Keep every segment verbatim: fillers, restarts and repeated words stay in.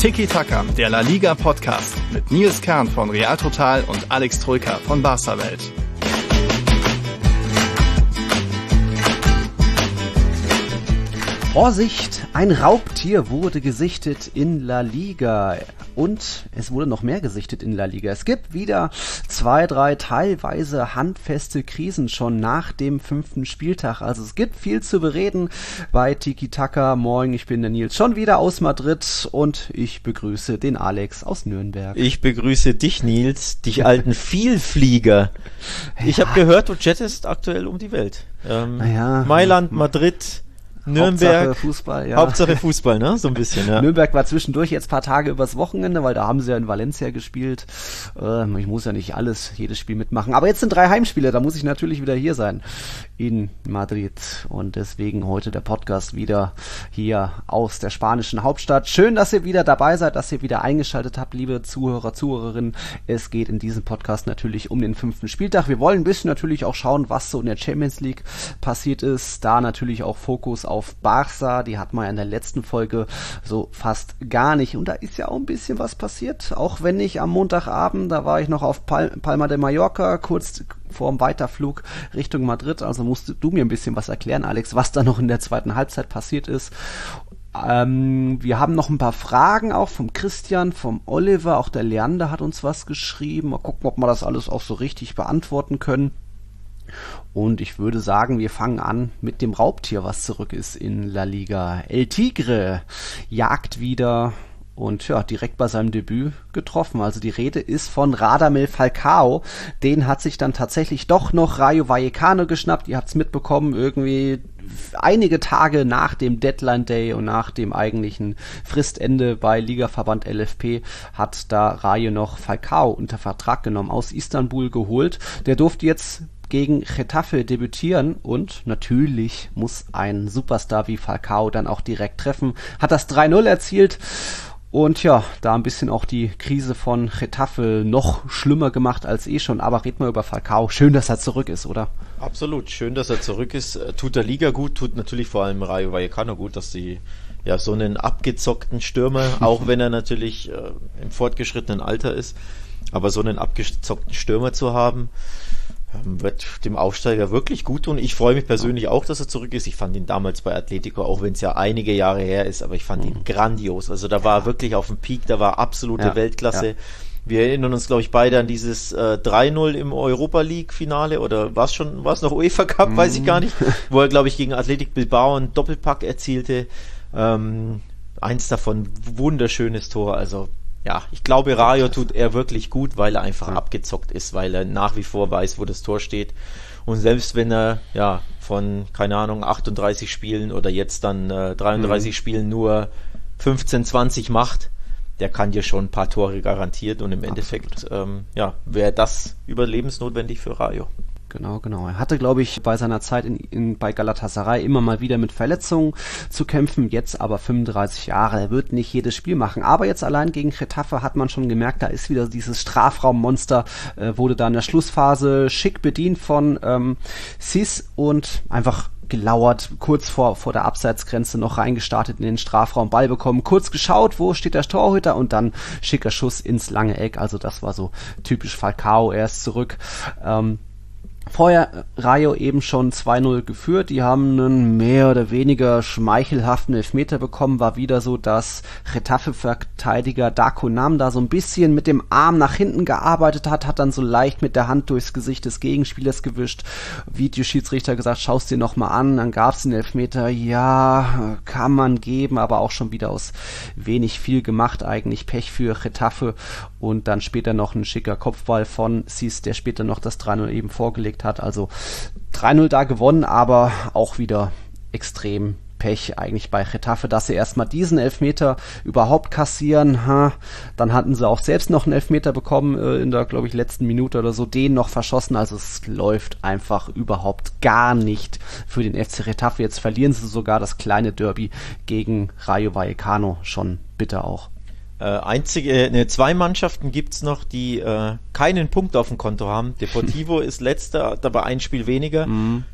Tiki Taka, der La Liga Podcast mit Nils Kern von Real Total und Alex Troika von Barca Welt. Vorsicht, ein Raubtier wurde gesichtet in La Liga und es wurde noch mehr gesichtet in La Liga. Es gibt wieder zwei, drei teilweise handfeste Krisen schon nach dem fünften Spieltag. Also es gibt viel zu bereden bei Tiki Taka. Moin, ich bin der Nils, schon wieder aus Madrid und ich begrüße den Alex aus Nürnberg. Ich begrüße dich, Nils, dich alten Vielflieger. Ich Ja. habe gehört, du jettest aktuell um die Welt. Ähm, Ja. Mailand, Madrid, Nürnberg, Hauptsache Fußball, ja. Hauptsache Fußball, ne? So ein bisschen, ja. Nürnberg war zwischendurch jetzt ein paar Tage übers Wochenende, weil da haben sie ja in Valencia gespielt. Ähm, ich muss ja nicht alles, jedes Spiel mitmachen. Aber jetzt sind drei Heimspiele, da muss ich natürlich wieder hier sein in Madrid. Und deswegen heute der Podcast wieder hier aus der spanischen Hauptstadt. Schön, dass ihr wieder dabei seid, dass ihr wieder eingeschaltet habt, liebe Zuhörer, Zuhörerinnen. Es geht in diesem Podcast natürlich um den fünften Spieltag. Wir wollen ein bisschen natürlich auch schauen, was so in der Champions League passiert ist. Da natürlich auch Fokus auf Barca, die hat man ja in der letzten Folge so fast gar nicht. Und da ist ja auch ein bisschen was passiert, auch wenn ich am Montagabend, da war ich noch auf Pal- Palma de Mallorca, kurz vor dem Weiterflug Richtung Madrid, also musst du mir ein bisschen was erklären, Alex, was da noch in der zweiten Halbzeit passiert ist. Ähm, wir haben noch ein paar Fragen auch vom Christian, vom Oliver, auch der Leander hat uns was geschrieben. Mal gucken, ob wir das alles auch so richtig beantworten können. Und ich würde sagen, wir fangen an mit dem Raubtier, was zurück ist in La Liga. El Tigre jagt wieder und ja, direkt bei seinem Debüt getroffen. Also die Rede ist von Radamel Falcao. Den hat sich dann tatsächlich doch noch Rayo Vallecano geschnappt. Ihr habt es mitbekommen, irgendwie einige Tage nach dem Deadline Day und nach dem eigentlichen Fristende bei Ligaverband L F P hat da Rayo noch Falcao unter Vertrag genommen, aus Istanbul geholt. Der durfte jetzt gegen Getafe debütieren und natürlich muss ein Superstar wie Falcao dann auch direkt treffen. Hat das drei null erzielt und ja, da ein bisschen auch die Krise von Getafe noch schlimmer gemacht als eh schon. Aber reden wir über Falcao. Schön, dass er zurück ist, oder? Absolut, schön, dass er zurück ist. Tut der Liga gut, tut natürlich vor allem Rayo Vallecano gut, dass sie ja so einen abgezockten Stürmer, auch wenn er natürlich äh, im fortgeschrittenen Alter ist, aber so einen abgezockten Stürmer zu haben, wird dem Aufsteiger wirklich gut tun. Ich freue mich persönlich auch, dass er zurück ist. Ich fand ihn damals bei Atletico, auch wenn es ja einige Jahre her ist, aber ich fand ihn grandios. Also da war er wirklich auf dem Peak, da war absolute Ja, Weltklasse. ja. Wir erinnern uns, glaube ich, beide an dieses äh, drei null im Europa League-Finale oder war es schon, war es noch UEFA Cup, mm. weiß ich gar nicht, wo er, glaube ich, gegen Athletic Bilbao einen Doppelpack erzielte. Ähm, eins davon, wunderschönes Tor, also ja, ich glaube, Rayo tut er wirklich gut, weil er einfach ja. abgezockt ist, weil er nach wie vor weiß, wo das Tor steht. Und selbst wenn er ja von, keine Ahnung, achtunddreißig Spielen oder jetzt dann äh, dreiunddreißig mhm. Spielen nur fünfzehn, zwanzig macht, der kann dir schon ein paar Tore garantiert und im Endeffekt ähm, ja, wäre das überlebensnotwendig für Rayo. Genau, genau. Er hatte, glaube ich, bei seiner Zeit in, in, bei Galatasaray immer mal wieder mit Verletzungen zu kämpfen. Jetzt aber fünfunddreißig Jahre. Er wird nicht jedes Spiel machen. Aber jetzt allein gegen Getafe hat man schon gemerkt, da ist wieder dieses Strafraummonster. Äh, wurde da in der Schlussphase schick bedient von ähm, Sis und einfach gelauert, kurz vor, vor der Abseitsgrenze noch reingestartet in den Strafraum, Ball bekommen, kurz geschaut, wo steht der Torhüter und dann schicker Schuss ins lange Eck. Also das war so typisch Falcao. Er ist zurück. Ähm, Vorher Rayo eben schon zwei null geführt, die haben einen mehr oder weniger schmeichelhaften Elfmeter bekommen, war wieder so, dass Getafe-Verteidiger Darko Nam da so ein bisschen mit dem Arm nach hinten gearbeitet hat, hat dann so leicht mit der Hand durchs Gesicht des Gegenspielers gewischt, Videoschiedsrichter gesagt, schau's dir nochmal an, dann gab's den Elfmeter, ja, kann man geben, aber auch schon wieder aus wenig viel gemacht, eigentlich Pech für Getafe und dann später noch ein schicker Kopfball von Sis, der später noch das drei null eben vorgelegt hat, also drei null da gewonnen, aber auch wieder extrem Pech eigentlich bei Getafe, dass sie erstmal diesen Elfmeter überhaupt kassieren, ha, dann hatten sie auch selbst noch einen Elfmeter bekommen äh, in der, glaube ich, letzten Minute oder so, den noch verschossen, also es läuft einfach überhaupt gar nicht für den F C Getafe, jetzt verlieren sie sogar das kleine Derby gegen Rayo Vallecano, schon bitter auch. Äh, einzige, ne, zwei Mannschaften gibt's noch, die äh, keinen Punkt auf dem Konto haben. Deportivo ist letzter, dabei ein Spiel weniger. Mhm.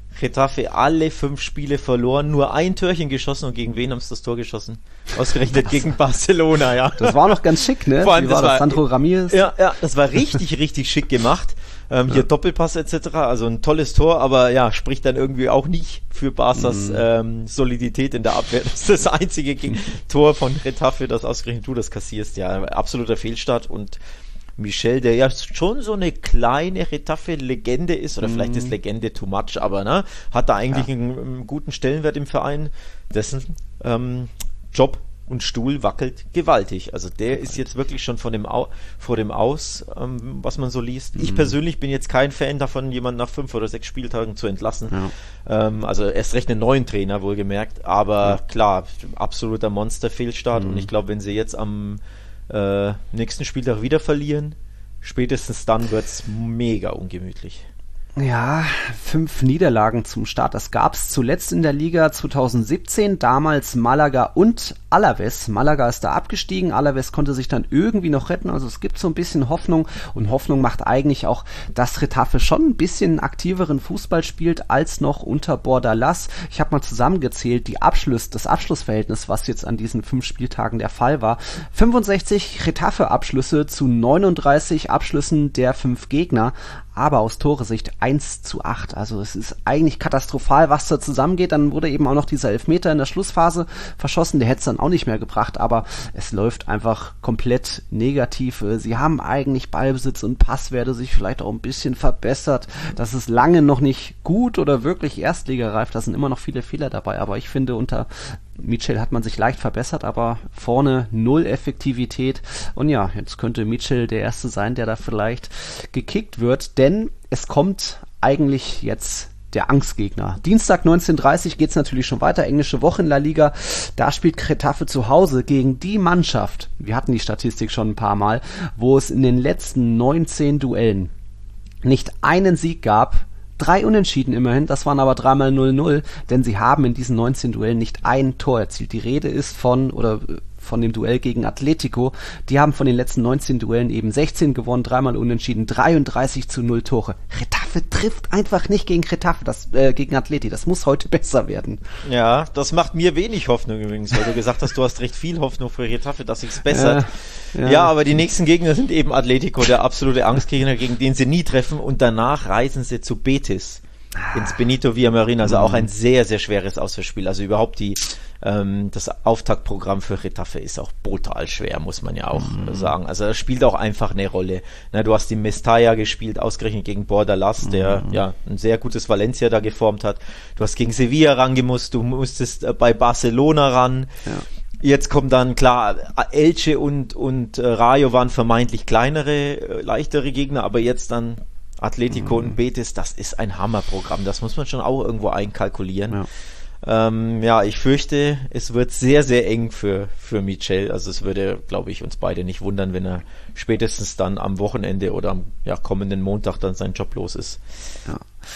Getafe alle fünf Spiele verloren, nur ein Türchen geschossen und gegen wen haben sie das Tor geschossen? Ausgerechnet das, gegen Barcelona, ja. Das war noch ganz schick, ne? Vor allem, Wie war das das, Sandro Ramirez? Ja, ja, das war richtig, richtig schick gemacht. Ähm, ja. Hier Doppelpass et cetera, also ein tolles Tor, aber ja, spricht dann irgendwie auch nicht für Barças mhm. ähm, Solidität in der Abwehr. Das ist das einzige Geg- Tor von Getafe, das ausgerechnet du das kassierst. Ja, absoluter Fehlstart und Michel, der ja schon so eine kleine Getafe-Legende ist, oder mm. vielleicht ist Legende too much, aber ne, hat da eigentlich ja. einen, einen guten Stellenwert im Verein, dessen ähm, Job und Stuhl wackelt gewaltig. Also der ist jetzt wirklich schon von dem Au- vor dem Aus, ähm, was man so liest. Mm. Ich persönlich bin jetzt kein Fan davon, jemanden nach fünf oder sechs Spieltagen zu entlassen. Ja. Ähm, also erst recht einen neuen Trainer, wohlgemerkt, aber ja. klar, absoluter Monster-Fehlstart mm. und ich glaube, wenn sie jetzt am Äh, nächsten Spieltag wieder verlieren, spätestens dann wird's mega ungemütlich. Ja, fünf Niederlagen zum Start. Das gab's zuletzt in der Liga zwanzig siebzehn, damals Malaga und Alaves. Malaga ist da abgestiegen, Alaves konnte sich dann irgendwie noch retten, also es gibt so ein bisschen Hoffnung und Hoffnung macht eigentlich auch, dass Getafe schon ein bisschen aktiveren Fußball spielt als noch unter Bordalas. Ich habe mal zusammengezählt, die Abschluss, das Abschlussverhältnis, was jetzt an diesen fünf Spieltagen der Fall war. fünfundsechzig Getafe-Abschlüsse zu neununddreißig Abschlüssen der fünf Gegner, aber aus Tore-Sicht eins zu acht. Also es ist eigentlich katastrophal, was da zusammengeht. Dann wurde eben auch noch dieser Elfmeter in der Schlussphase verschossen. Der hätte es dann auch nicht mehr gebracht, aber es läuft einfach komplett negativ. Sie haben eigentlich Ballbesitz und Passwerte sich vielleicht auch ein bisschen verbessert. Das ist lange noch nicht gut oder wirklich erstligareif. Da sind immer noch viele Fehler dabei, aber ich finde, unter Michel hat man sich leicht verbessert, aber vorne null Effektivität. Und ja, jetzt könnte Michel der Erste sein, der da vielleicht gekickt wird, denn es kommt eigentlich jetzt der Angstgegner. Dienstag neunzehn Uhr dreißig geht's natürlich schon weiter, englische Woche in La Liga. Da spielt Getafe zu Hause gegen die Mannschaft, wir hatten die Statistik schon ein paar Mal, wo es in den letzten neunzehn Duellen nicht einen Sieg gab. Drei Unentschieden immerhin, das waren aber dreimal null null, denn sie haben in diesen neunzehn Duellen nicht ein Tor erzielt. Die Rede ist von, oder von dem Duell gegen Atletico, die haben von den letzten neunzehn Duellen eben sechzehn gewonnen, dreimal unentschieden, dreiunddreißig zu null Tore. Getafe trifft einfach nicht gegen Getafe, das, äh, gegen Atleti, das muss heute besser werden. Ja, das macht mir wenig Hoffnung übrigens, weil du gesagt hast, du hast recht viel Hoffnung für Getafe, dass sich's bessert. Ja, ja. ja, aber die nächsten Gegner sind eben Atletico, der absolute Angstgegner, gegen den sie nie treffen, und danach reisen sie zu Betis ins Benito Villamarín, also auch ein sehr, sehr schweres Auswärtsspiel. Also überhaupt die ähm, das Auftaktprogramm für Getafe ist auch brutal schwer, muss man ja auch mhm. sagen. Also das spielt auch einfach eine Rolle. Na, du hast die Mestalla gespielt, ausgerechnet gegen Bordalas, mhm. der ja ein sehr gutes Valencia da geformt hat. Du hast gegen Sevilla rangemusst, du musstest äh, bei Barcelona ran. Ja. Jetzt kommt dann, klar, Elche und, und äh, Rayo waren vermeintlich kleinere, äh, leichtere Gegner, aber jetzt dann Atletico mhm. und Betis, das ist ein Hammerprogramm. Das muss man schon auch irgendwo einkalkulieren. Ja, ähm, ja ich fürchte, es wird sehr, sehr eng für, für Michel. Also es würde, glaube ich, uns beide nicht wundern, wenn er spätestens dann am Wochenende oder am ja, kommenden Montag dann seinen Job los ist. Ja.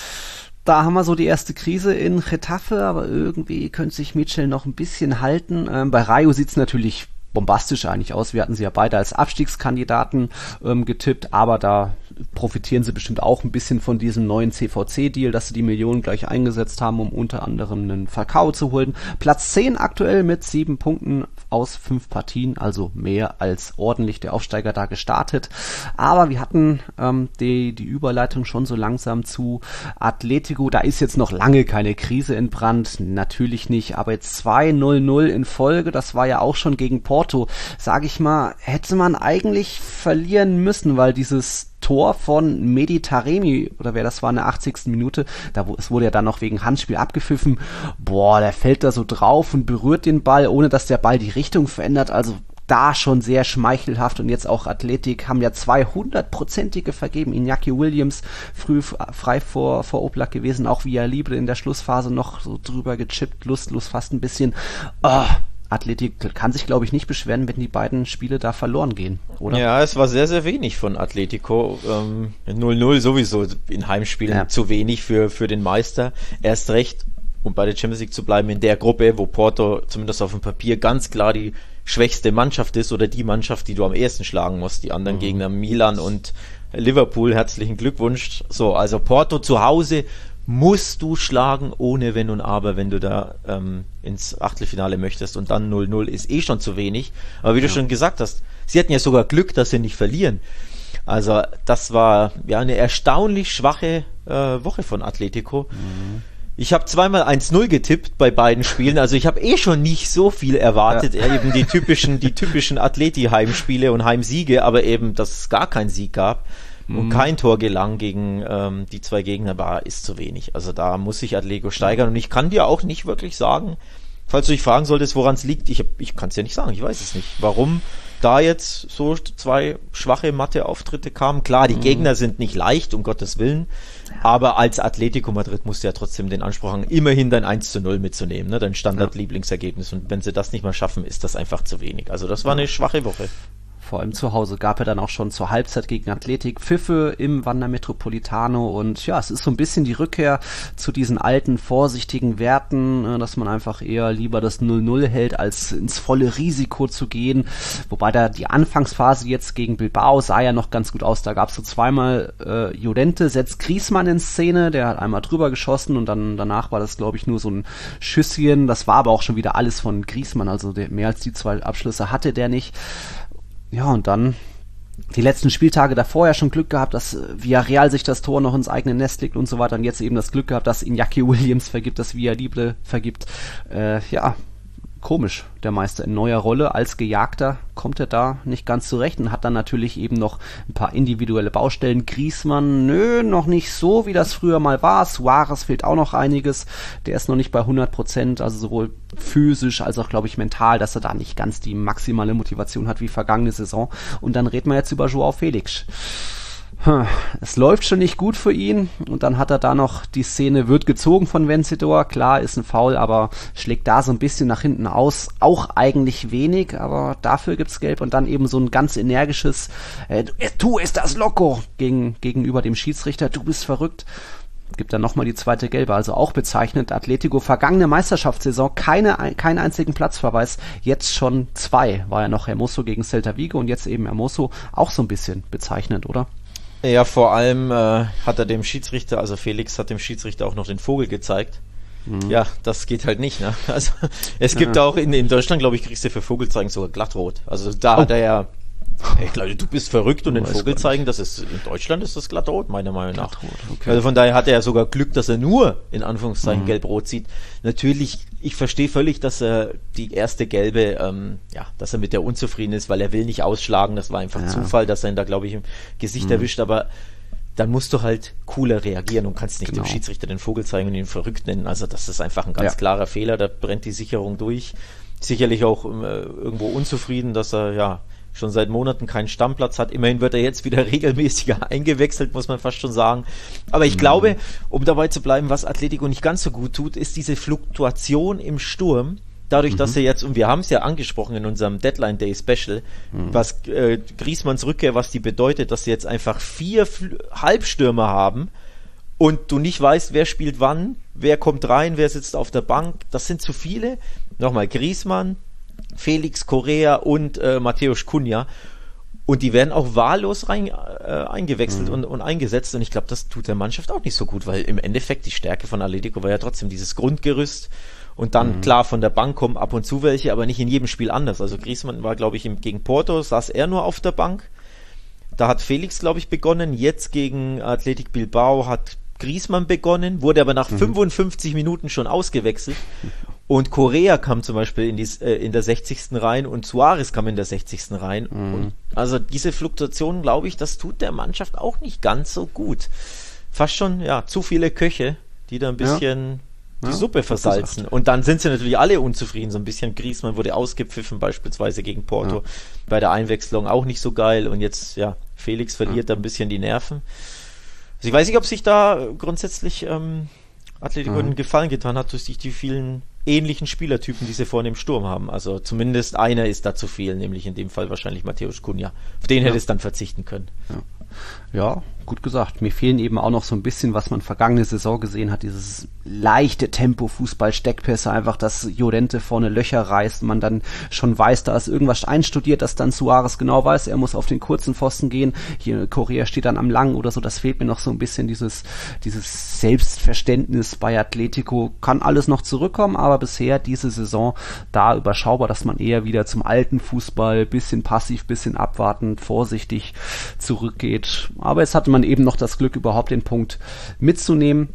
Da haben wir so die erste Krise in Getafe, aber irgendwie könnte sich Michel noch ein bisschen halten. Ähm, bei Rayo sieht's natürlich bombastisch eigentlich aus. Wir hatten sie ja beide als Abstiegskandidaten ähm, getippt, aber da profitieren sie bestimmt auch ein bisschen von diesem neuen C V C-Deal, dass sie die Millionen gleich eingesetzt haben, um unter anderem einen Falcao zu holen. Platz zehn aktuell mit sieben Punkten aus fünf Partien, also mehr als ordentlich der Aufsteiger da gestartet. Aber wir hatten ähm, die, die Überleitung schon so langsam zu Atletico. Da ist jetzt noch lange keine Krise entbrannt, natürlich nicht, aber jetzt zwei null null in Folge, das war ja auch schon gegen Porto, sage ich mal, hätte man eigentlich verlieren müssen, weil dieses Tor von Mehdi Taremi, oder wer das war, in der achtzigsten Minute, da es wurde ja dann noch wegen Handspiel abgepfiffen, boah, der fällt da so drauf und berührt den Ball, ohne dass der Ball die Richtung verändert, also da schon sehr schmeichelhaft. Und jetzt auch Athletik haben ja zwei hundertprozentige vergeben. Iñaki Williams früh frei vor, vor Oblak gewesen, auch Villalibre in der Schlussphase noch so drüber gechippt, lustlos fast ein bisschen. Oh, Athletik kann sich, glaube ich, nicht beschweren, wenn die beiden Spiele da verloren gehen, oder? Ja, es war sehr, sehr wenig von Atletico. Ähm, null null sowieso in Heimspielen ja. zu wenig für, für den Meister. Erst recht, um bei der Champions League zu bleiben, in der Gruppe, wo Porto zumindest auf dem Papier ganz klar die schwächste Mannschaft ist oder die Mannschaft, die du am ehesten schlagen musst. Die anderen mhm. Gegner Milan und Liverpool, herzlichen Glückwunsch. So, also Porto zu Hause musst du schlagen, ohne Wenn und Aber, wenn du da ähm, ins Achtelfinale möchtest, und dann null null ist eh schon zu wenig. Aber wie du ja. schon gesagt hast, sie hatten ja sogar Glück, dass sie nicht verlieren. Also das war ja eine erstaunlich schwache äh, Woche von Atletico. Mhm. Ich habe zweimal eins null getippt bei beiden Spielen, also ich habe eh schon nicht so viel erwartet, ja. eben die typischen, die typischen Atleti-Heimspiele und Heimsiege, aber eben, dass es gar keinen Sieg gab. Und kein Tor gelang gegen ähm, die zwei Gegner, war ist zu wenig. Also da muss sich Atletico steigern. Und ich kann dir auch nicht wirklich sagen, falls du dich fragen solltest, woran es liegt, ich, ich kann es ja nicht sagen, ich weiß es nicht. Warum da jetzt so zwei schwache Matte-Auftritte kamen. Klar, die mhm. Gegner sind nicht leicht, um Gottes Willen. Aber als Atletico Madrid musst du ja trotzdem den Anspruch haben, immerhin dein eins zu null mitzunehmen, ne? Dein Standard-Lieblingsergebnis. Und wenn sie das nicht mal schaffen, ist das einfach zu wenig. Also das war eine schwache Woche. Vor allem zu Hause gab er dann auch schon zur Halbzeit gegen Athletic Pfiffe im Wanda Metropolitano, und ja, es ist so ein bisschen die Rückkehr zu diesen alten, vorsichtigen Werten, dass man einfach eher lieber das null null hält, als ins volle Risiko zu gehen, wobei da die Anfangsphase jetzt gegen Bilbao sah ja noch ganz gut aus. Da gab es so zweimal äh, Llorente setzt Griezmann in Szene, der hat einmal drüber geschossen und dann danach war das, glaube ich, nur so ein Schüsschen. Das war aber auch schon wieder alles von Griezmann, also der, mehr als die zwei Abschlüsse hatte der nicht. Ja, und dann die letzten Spieltage davor ja schon Glück gehabt, dass Villarreal sich das Tor noch ins eigene Nest legt und so weiter. Und jetzt eben das Glück gehabt, dass Iñaki Williams vergibt, dass Villalibre vergibt. Äh, ja, komisch, der Meister in neuer Rolle. Als Gejagter kommt er da nicht ganz zurecht und hat dann natürlich eben noch ein paar individuelle Baustellen. Griezmann, nö, noch nicht so, wie das früher mal war. Suarez fehlt auch noch einiges. Der ist noch nicht bei hundert Prozent, also sowohl physisch als auch, glaube ich, mental, dass er da nicht ganz die maximale Motivation hat wie vergangene Saison. Und dann reden wir jetzt über Joao Felix. Es läuft schon nicht gut für ihn, und dann hat er da noch die Szene, wird gezogen von Vencedor, klar, ist ein Foul, aber schlägt da so ein bisschen nach hinten aus, auch eigentlich wenig, aber dafür gibt's Gelb, und dann eben so ein ganz energisches äh, du estás loco gegen, gegenüber dem Schiedsrichter, du bist verrückt. Gibt dann nochmal die zweite Gelbe, also auch bezeichnend. Atletico, vergangene Meisterschaftssaison, keine, keinen einzigen Platzverweis, jetzt schon zwei. War ja noch Hermoso gegen Celta Vigo und jetzt eben Hermoso, auch so ein bisschen bezeichnend, oder? Ja, vor allem äh, hat er dem Schiedsrichter, also Felix hat dem Schiedsrichter auch noch den Vogel gezeigt. Mhm. Ja, das geht halt nicht, ne? Also es gibt ja auch in, in Deutschland, glaube ich, kriegst du für Vogelzeigen sogar glattrot. Also da oh. hat er ja, ich glaube, du bist verrückt und den Vogel zeigen, das ist, in Deutschland ist das glattrot, meiner Meinung nach. Okay. Also von daher hat er ja sogar Glück, dass er nur, in Anführungszeichen, mhm. gelb-rot sieht. Natürlich, ich verstehe völlig, dass er die erste gelbe, ähm, ja, dass er mit der unzufrieden ist, weil er will nicht ausschlagen, das war einfach ja. Zufall, dass er ihn da, glaube ich, im Gesicht mhm. erwischt, aber dann musst du halt cooler reagieren und kannst nicht genau. dem Schiedsrichter den Vogel zeigen und ihn verrückt nennen. Also das ist einfach ein ganz ja. klarer Fehler, da brennt die Sicherung durch. Sicherlich auch äh, irgendwo unzufrieden, dass er, ja, schon seit Monaten keinen Stammplatz hat. Immerhin wird er jetzt wieder regelmäßiger eingewechselt, muss man fast schon sagen. Aber ich mhm. glaube, um dabei zu bleiben, was Atletico nicht ganz so gut tut, ist diese Fluktuation im Sturm. Dadurch, mhm. dass er jetzt, und wir haben es ja angesprochen in unserem Deadline Day Special, mhm. was äh, Griezmanns Rückkehr, was die bedeutet, dass sie jetzt einfach vier Fl- Halbstürmer haben und du nicht weißt, wer spielt wann, wer kommt rein, wer sitzt auf der Bank. Das sind zu viele. Nochmal, Griezmann, Felix, Correa und äh, Mateusz Cunha, und die werden auch wahllos rein, äh, eingewechselt mhm. und, und eingesetzt, und ich glaube, das tut der Mannschaft auch nicht so gut, weil im Endeffekt die Stärke von Atletico war ja trotzdem dieses Grundgerüst, und dann mhm. klar von der Bank kommen ab und zu welche, aber nicht in jedem Spiel anders. Also Griezmann war, glaube ich, im, gegen Porto saß er nur auf der Bank, da hat Felix, glaube ich, begonnen, jetzt gegen Athletic Bilbao hat Griezmann begonnen, wurde aber nach mhm. fünfundfünfzig Minuten schon ausgewechselt. Und Correa kam zum Beispiel in, die, äh, in der sechzigsten rein und Suarez kam in der sechzigsten rein. Mhm. Und also diese Fluktuation, glaube ich, das tut der Mannschaft auch nicht ganz so gut. Fast schon, ja, zu viele Köche, die da ein bisschen ja. die ja, Suppe versalzen. Und dann sind sie natürlich alle unzufrieden. So ein bisschen Griezmann wurde ausgepfiffen, beispielsweise gegen Porto. Ja. Bei der Einwechslung auch nicht so geil. Und jetzt, ja, Felix verliert ja. da ein bisschen die Nerven. Also ich weiß nicht, ob sich da grundsätzlich ähm, Atletico einen Gefallen getan hat, durch die vielen ähnlichen Spielertypen, die sie vorne im Sturm haben. Also zumindest einer ist da zu viel, nämlich in dem Fall wahrscheinlich Mateusz Cunha. Auf den ja. hätte es dann verzichten können. Ja. ja, gut gesagt. Mir fehlen eben auch noch so ein bisschen, was man vergangene Saison gesehen hat, dieses leichte Tempo, Fußball, Steckpässe, einfach, dass Llorente vorne Löcher reißt und man dann schon weiß, da ist irgendwas einstudiert, dass dann Suarez genau weiß, er muss auf den kurzen Pfosten gehen, hier Correa steht dann am langen oder so, das fehlt mir noch so ein bisschen, dieses, dieses Selbstverständnis bei Atletico, kann alles noch zurückkommen, aber bisher diese Saison da überschaubar, dass man eher wieder zum alten Fußball, bisschen passiv, bisschen abwartend, vorsichtig zurückgeht, aber jetzt hatte man eben noch das Glück, überhaupt den Punkt mitzunehmen.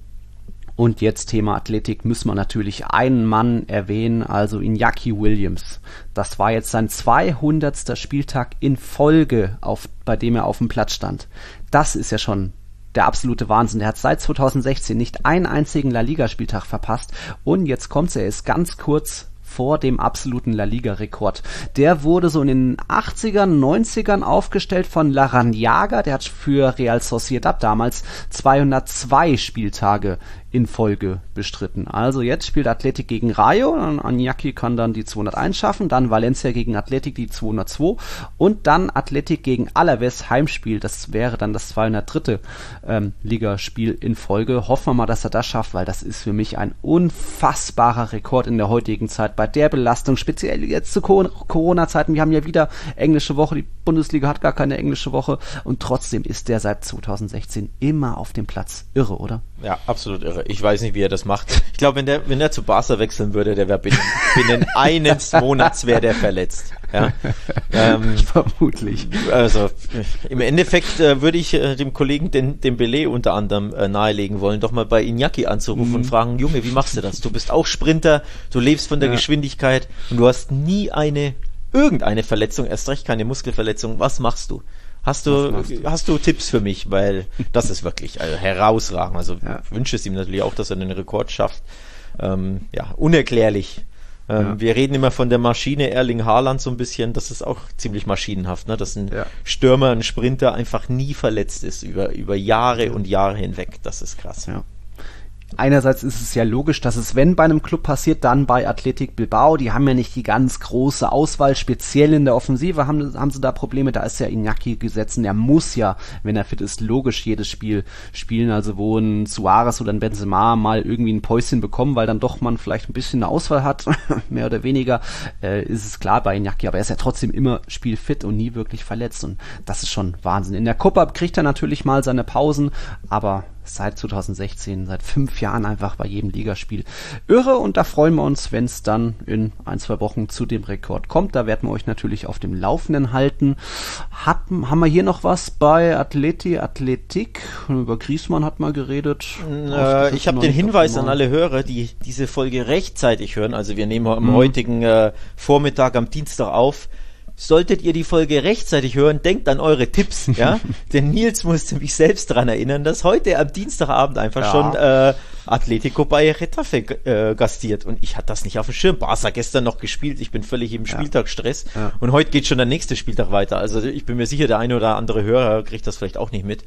Und jetzt Thema Athletik müssen wir natürlich einen Mann erwähnen, also Iñaki Williams. Das war jetzt sein zweihundertster Spieltag in Folge, auf, bei dem er auf dem Platz stand. Das ist ja schon der absolute Wahnsinn. Er hat seit zweitausendsechzehn nicht einen einzigen La Liga-Spieltag verpasst. Und jetzt kommt's, er ist ganz kurz vor dem absoluten La Liga-Rekord. Der wurde so in den achtzigern, neunzigern aufgestellt von Larrañaga. Der hat für Real Sociedad damals zweihundertzwei Spieltage in Folge bestritten. Also jetzt spielt Athletic gegen Rayo, Iñaki kann dann die zweihunderteins schaffen, dann Valencia gegen Athletic die zweihundertzwei und dann Athletic gegen Alavés Heimspiel, das wäre dann das zweihundertdritte Ähm, Ligaspiel in Folge. Hoffen wir mal, dass er das schafft, weil das ist für mich ein unfassbarer Rekord in der heutigen Zeit, bei der Belastung, speziell jetzt zu Corona-Zeiten, wir haben ja wieder englische Woche, die Bundesliga hat gar keine englische Woche und trotzdem ist der seit zweitausendsechzehn immer auf dem Platz. Irre, oder? Ja, absolut irre. Ich weiß nicht, wie er das macht. Ich glaube, wenn der, wenn der zu Barca wechseln würde, der wäre binnen, binnen eines Monats wäre der verletzt. Ja, ähm, vermutlich. Also im Endeffekt äh, würde ich äh, dem Kollegen den, den Dembélé unter anderem äh, nahelegen wollen, doch mal bei Iñaki anzurufen mhm. und fragen, Junge, wie machst du das? Du bist auch Sprinter, du lebst von der ja. Geschwindigkeit und du hast nie eine irgendeine Verletzung, erst recht keine Muskelverletzung. Was machst du? Hast du, hast du Tipps für mich? Weil das ist wirklich also, herausragend. Also ja. ich wünsche es ihm natürlich auch, dass er den Rekord schafft. Ähm, ja, unerklärlich. Ähm, ja. Wir reden immer von der Maschine Erling Haaland so ein bisschen. Das ist auch ziemlich maschinenhaft, ne? Dass ein ja. Stürmer, ein Sprinter einfach nie verletzt ist über, über Jahre und Jahre hinweg. Das ist krass. Ja. Einerseits ist es ja logisch, dass es, wenn bei einem Club passiert, dann bei Athletic Bilbao, die haben ja nicht die ganz große Auswahl, speziell in der Offensive haben, haben sie da Probleme, da ist ja Iñaki gesetzt und der muss ja, wenn er fit ist, logisch jedes Spiel spielen, also wo ein Suarez oder ein Benzema mal irgendwie ein Päuschen bekommen, weil dann doch man vielleicht ein bisschen eine Auswahl hat, mehr oder weniger, äh, ist es klar bei Iñaki, aber er ist ja trotzdem immer spielfit und nie wirklich verletzt und das ist schon Wahnsinn. In der Copa kriegt er natürlich mal seine Pausen, aber seit zweitausendsechzehn, seit fünf Jahren einfach bei jedem Ligaspiel irre und da freuen wir uns, wenn es dann in ein, zwei Wochen zu dem Rekord kommt. Da werden wir euch natürlich auf dem Laufenden halten. Hat, haben wir hier noch was bei Atleti, Athletik? Über Griezmann hat man geredet. Äh, ich habe den Hinweis an alle Hörer, die diese Folge rechtzeitig hören, also wir nehmen am mhm. heutigen äh, Vormittag am Dienstag auf. Solltet ihr die Folge rechtzeitig hören, denkt an eure Tipps, ja, denn Nils musste mich selbst daran erinnern, dass heute am Dienstagabend einfach ja. schon äh, Atletico bei Getafe äh, gastiert und ich hatte das nicht auf dem Schirm. Barca gestern noch gespielt, ich bin völlig im Spieltagsstress ja. Ja. und heute geht schon der nächste Spieltag weiter, also ich bin mir sicher, der eine oder andere Hörer kriegt das vielleicht auch nicht mit.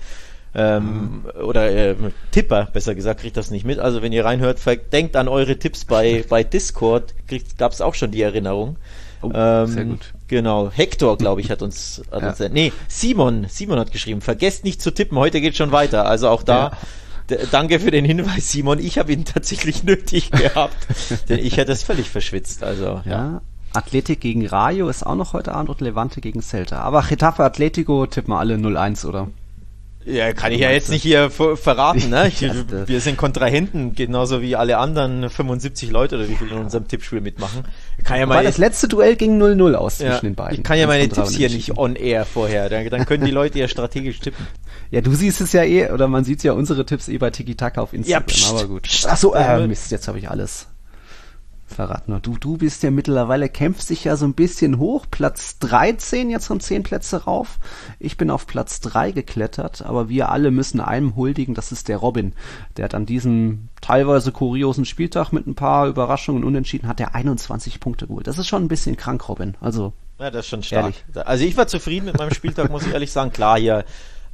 Ähm, mhm. oder äh, Tipper, besser gesagt, kriegt das nicht mit. Also wenn ihr reinhört, denkt an eure Tipps bei, bei Discord, gab es auch schon die Erinnerung. Oh, ähm, sehr gut. Genau, Hector, glaube ich, hat uns, hat ja. uns nee, Simon, Simon hat geschrieben, vergesst nicht zu tippen, heute geht schon weiter. Also auch da, ja. d- danke für den Hinweis, Simon. Ich habe ihn tatsächlich nötig gehabt, denn ich hätte es völlig verschwitzt. Also ja. ja. Athletic gegen Rayo ist auch noch heute Abend und Levante gegen Celta. Aber Getafe, Atletico tippen wir alle null eins, oder? Ja, kann ich ja jetzt nicht hier ver- verraten, ne? Ich, wir sind Kontrahenten, genauso wie alle anderen fünfundsiebzig Leute oder wie viele in unserem Tippspiel mitmachen. Kann ja mal Weil das letzte Duell ging null null aus ja, zwischen den beiden. Ich kann ja meine Tipps hier nicht on air vorher, dann, dann können die Leute ja strategisch tippen. Ja, du siehst es ja eh, oder man sieht ja unsere Tipps eh bei Tiki Taka auf Instagram, ja, pst, aber gut. Pst, Achso, äh, Mist, jetzt habe ich alles verraten. Du, du bist ja mittlerweile, kämpfst dich ja so ein bisschen hoch. Platz dreizehn, jetzt von zehn Plätze rauf. Ich bin auf Platz drei geklettert, aber wir alle müssen einem huldigen, das ist der Robin. Der hat an diesem teilweise kuriosen Spieltag mit ein paar Überraschungen unentschieden, hat er einundzwanzig Punkte geholt. Das ist schon ein bisschen krank, Robin. Also, ja, das ist schon stark. Ehrlich. Also ich war zufrieden mit meinem Spieltag, muss ich ehrlich sagen. Klar, hier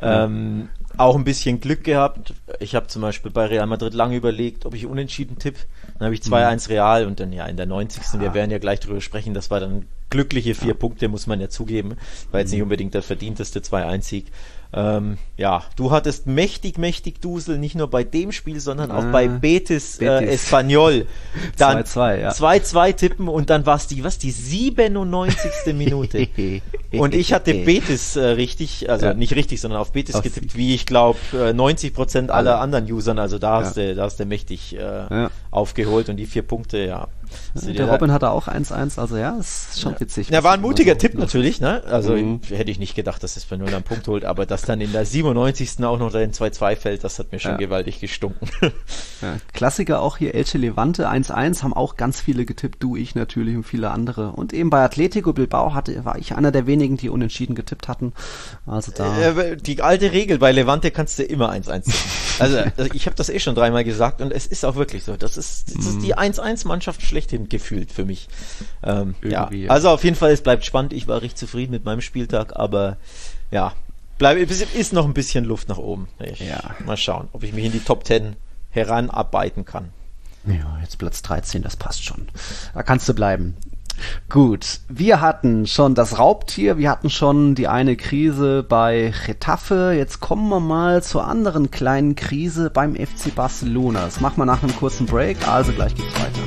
ähm, auch ein bisschen Glück gehabt. Ich habe zum Beispiel bei Real Madrid lange überlegt, ob ich unentschieden tippe. Dann habe ich zwei eins Real und dann ja in der neunzigsten Ja. Wir werden ja gleich drüber sprechen, das war dann glückliche vier Ja. Punkte, muss man ja zugeben. War jetzt nicht unbedingt der verdienteste zwei eins Sieg. Ähm, ja, du hattest mächtig, mächtig Dusel, nicht nur bei dem Spiel, sondern auch Ah, bei Betis, Betis. Äh, Espanyol. Dann zwei zwei, ja. zwei zwei tippen und dann war es die, was, die siebenundneunzigste Minute. Und ich hatte Betis äh, richtig, also Ja. nicht richtig, sondern auf Betis Auf getippt, wie ich glaube äh, neunzig Prozent aller Alle. anderen Usern, also da hast Ja. du, da hast du mächtig äh, Ja. aufgeholt und die vier Punkte, ja. Also Der Robin hatte auch eins eins, also ja, ist schon witzig. Ja, war ein mutiger so Tipp läuft. natürlich, ne? Also Mhm. hätte ich nicht gedacht, dass das bei null einen Punkt holt, aber dass dann in der siebenundneunzigsten auch noch den zwei zwei fällt, das hat mir schon Ja. gewaltig gestunken. Ja. Klassiker auch hier, Elche Levante eins eins, haben auch ganz viele getippt, du, ich natürlich und viele andere. Und eben bei Atletico Bilbao hatte, war ich einer der wenigen, die unentschieden getippt hatten. Also da... Äh, die alte Regel, bei Levante kannst du immer eins eins tippen. Also ich habe das eh schon dreimal gesagt und es ist auch wirklich so. Das ist, das ist die eins eins Mannschaft schlechthin gefühlt für mich. Ähm, ja. Irgendwie, ja. Also auf jeden Fall, es bleibt spannend. Ich war recht zufrieden mit meinem Spieltag, aber ja, bleib, ist noch ein bisschen Luft nach oben. Ich, Ja. Mal schauen, ob ich mich in die Top zehn heranarbeiten kann. Ja, jetzt Platz dreizehn, das passt schon. Da kannst du bleiben. Gut, wir hatten schon das Raubtier, wir hatten schon die eine Krise bei Getafe. Jetzt kommen wir mal zur anderen kleinen Krise beim F C Barcelona. Das machen wir nach einem kurzen Break, also gleich geht's weiter.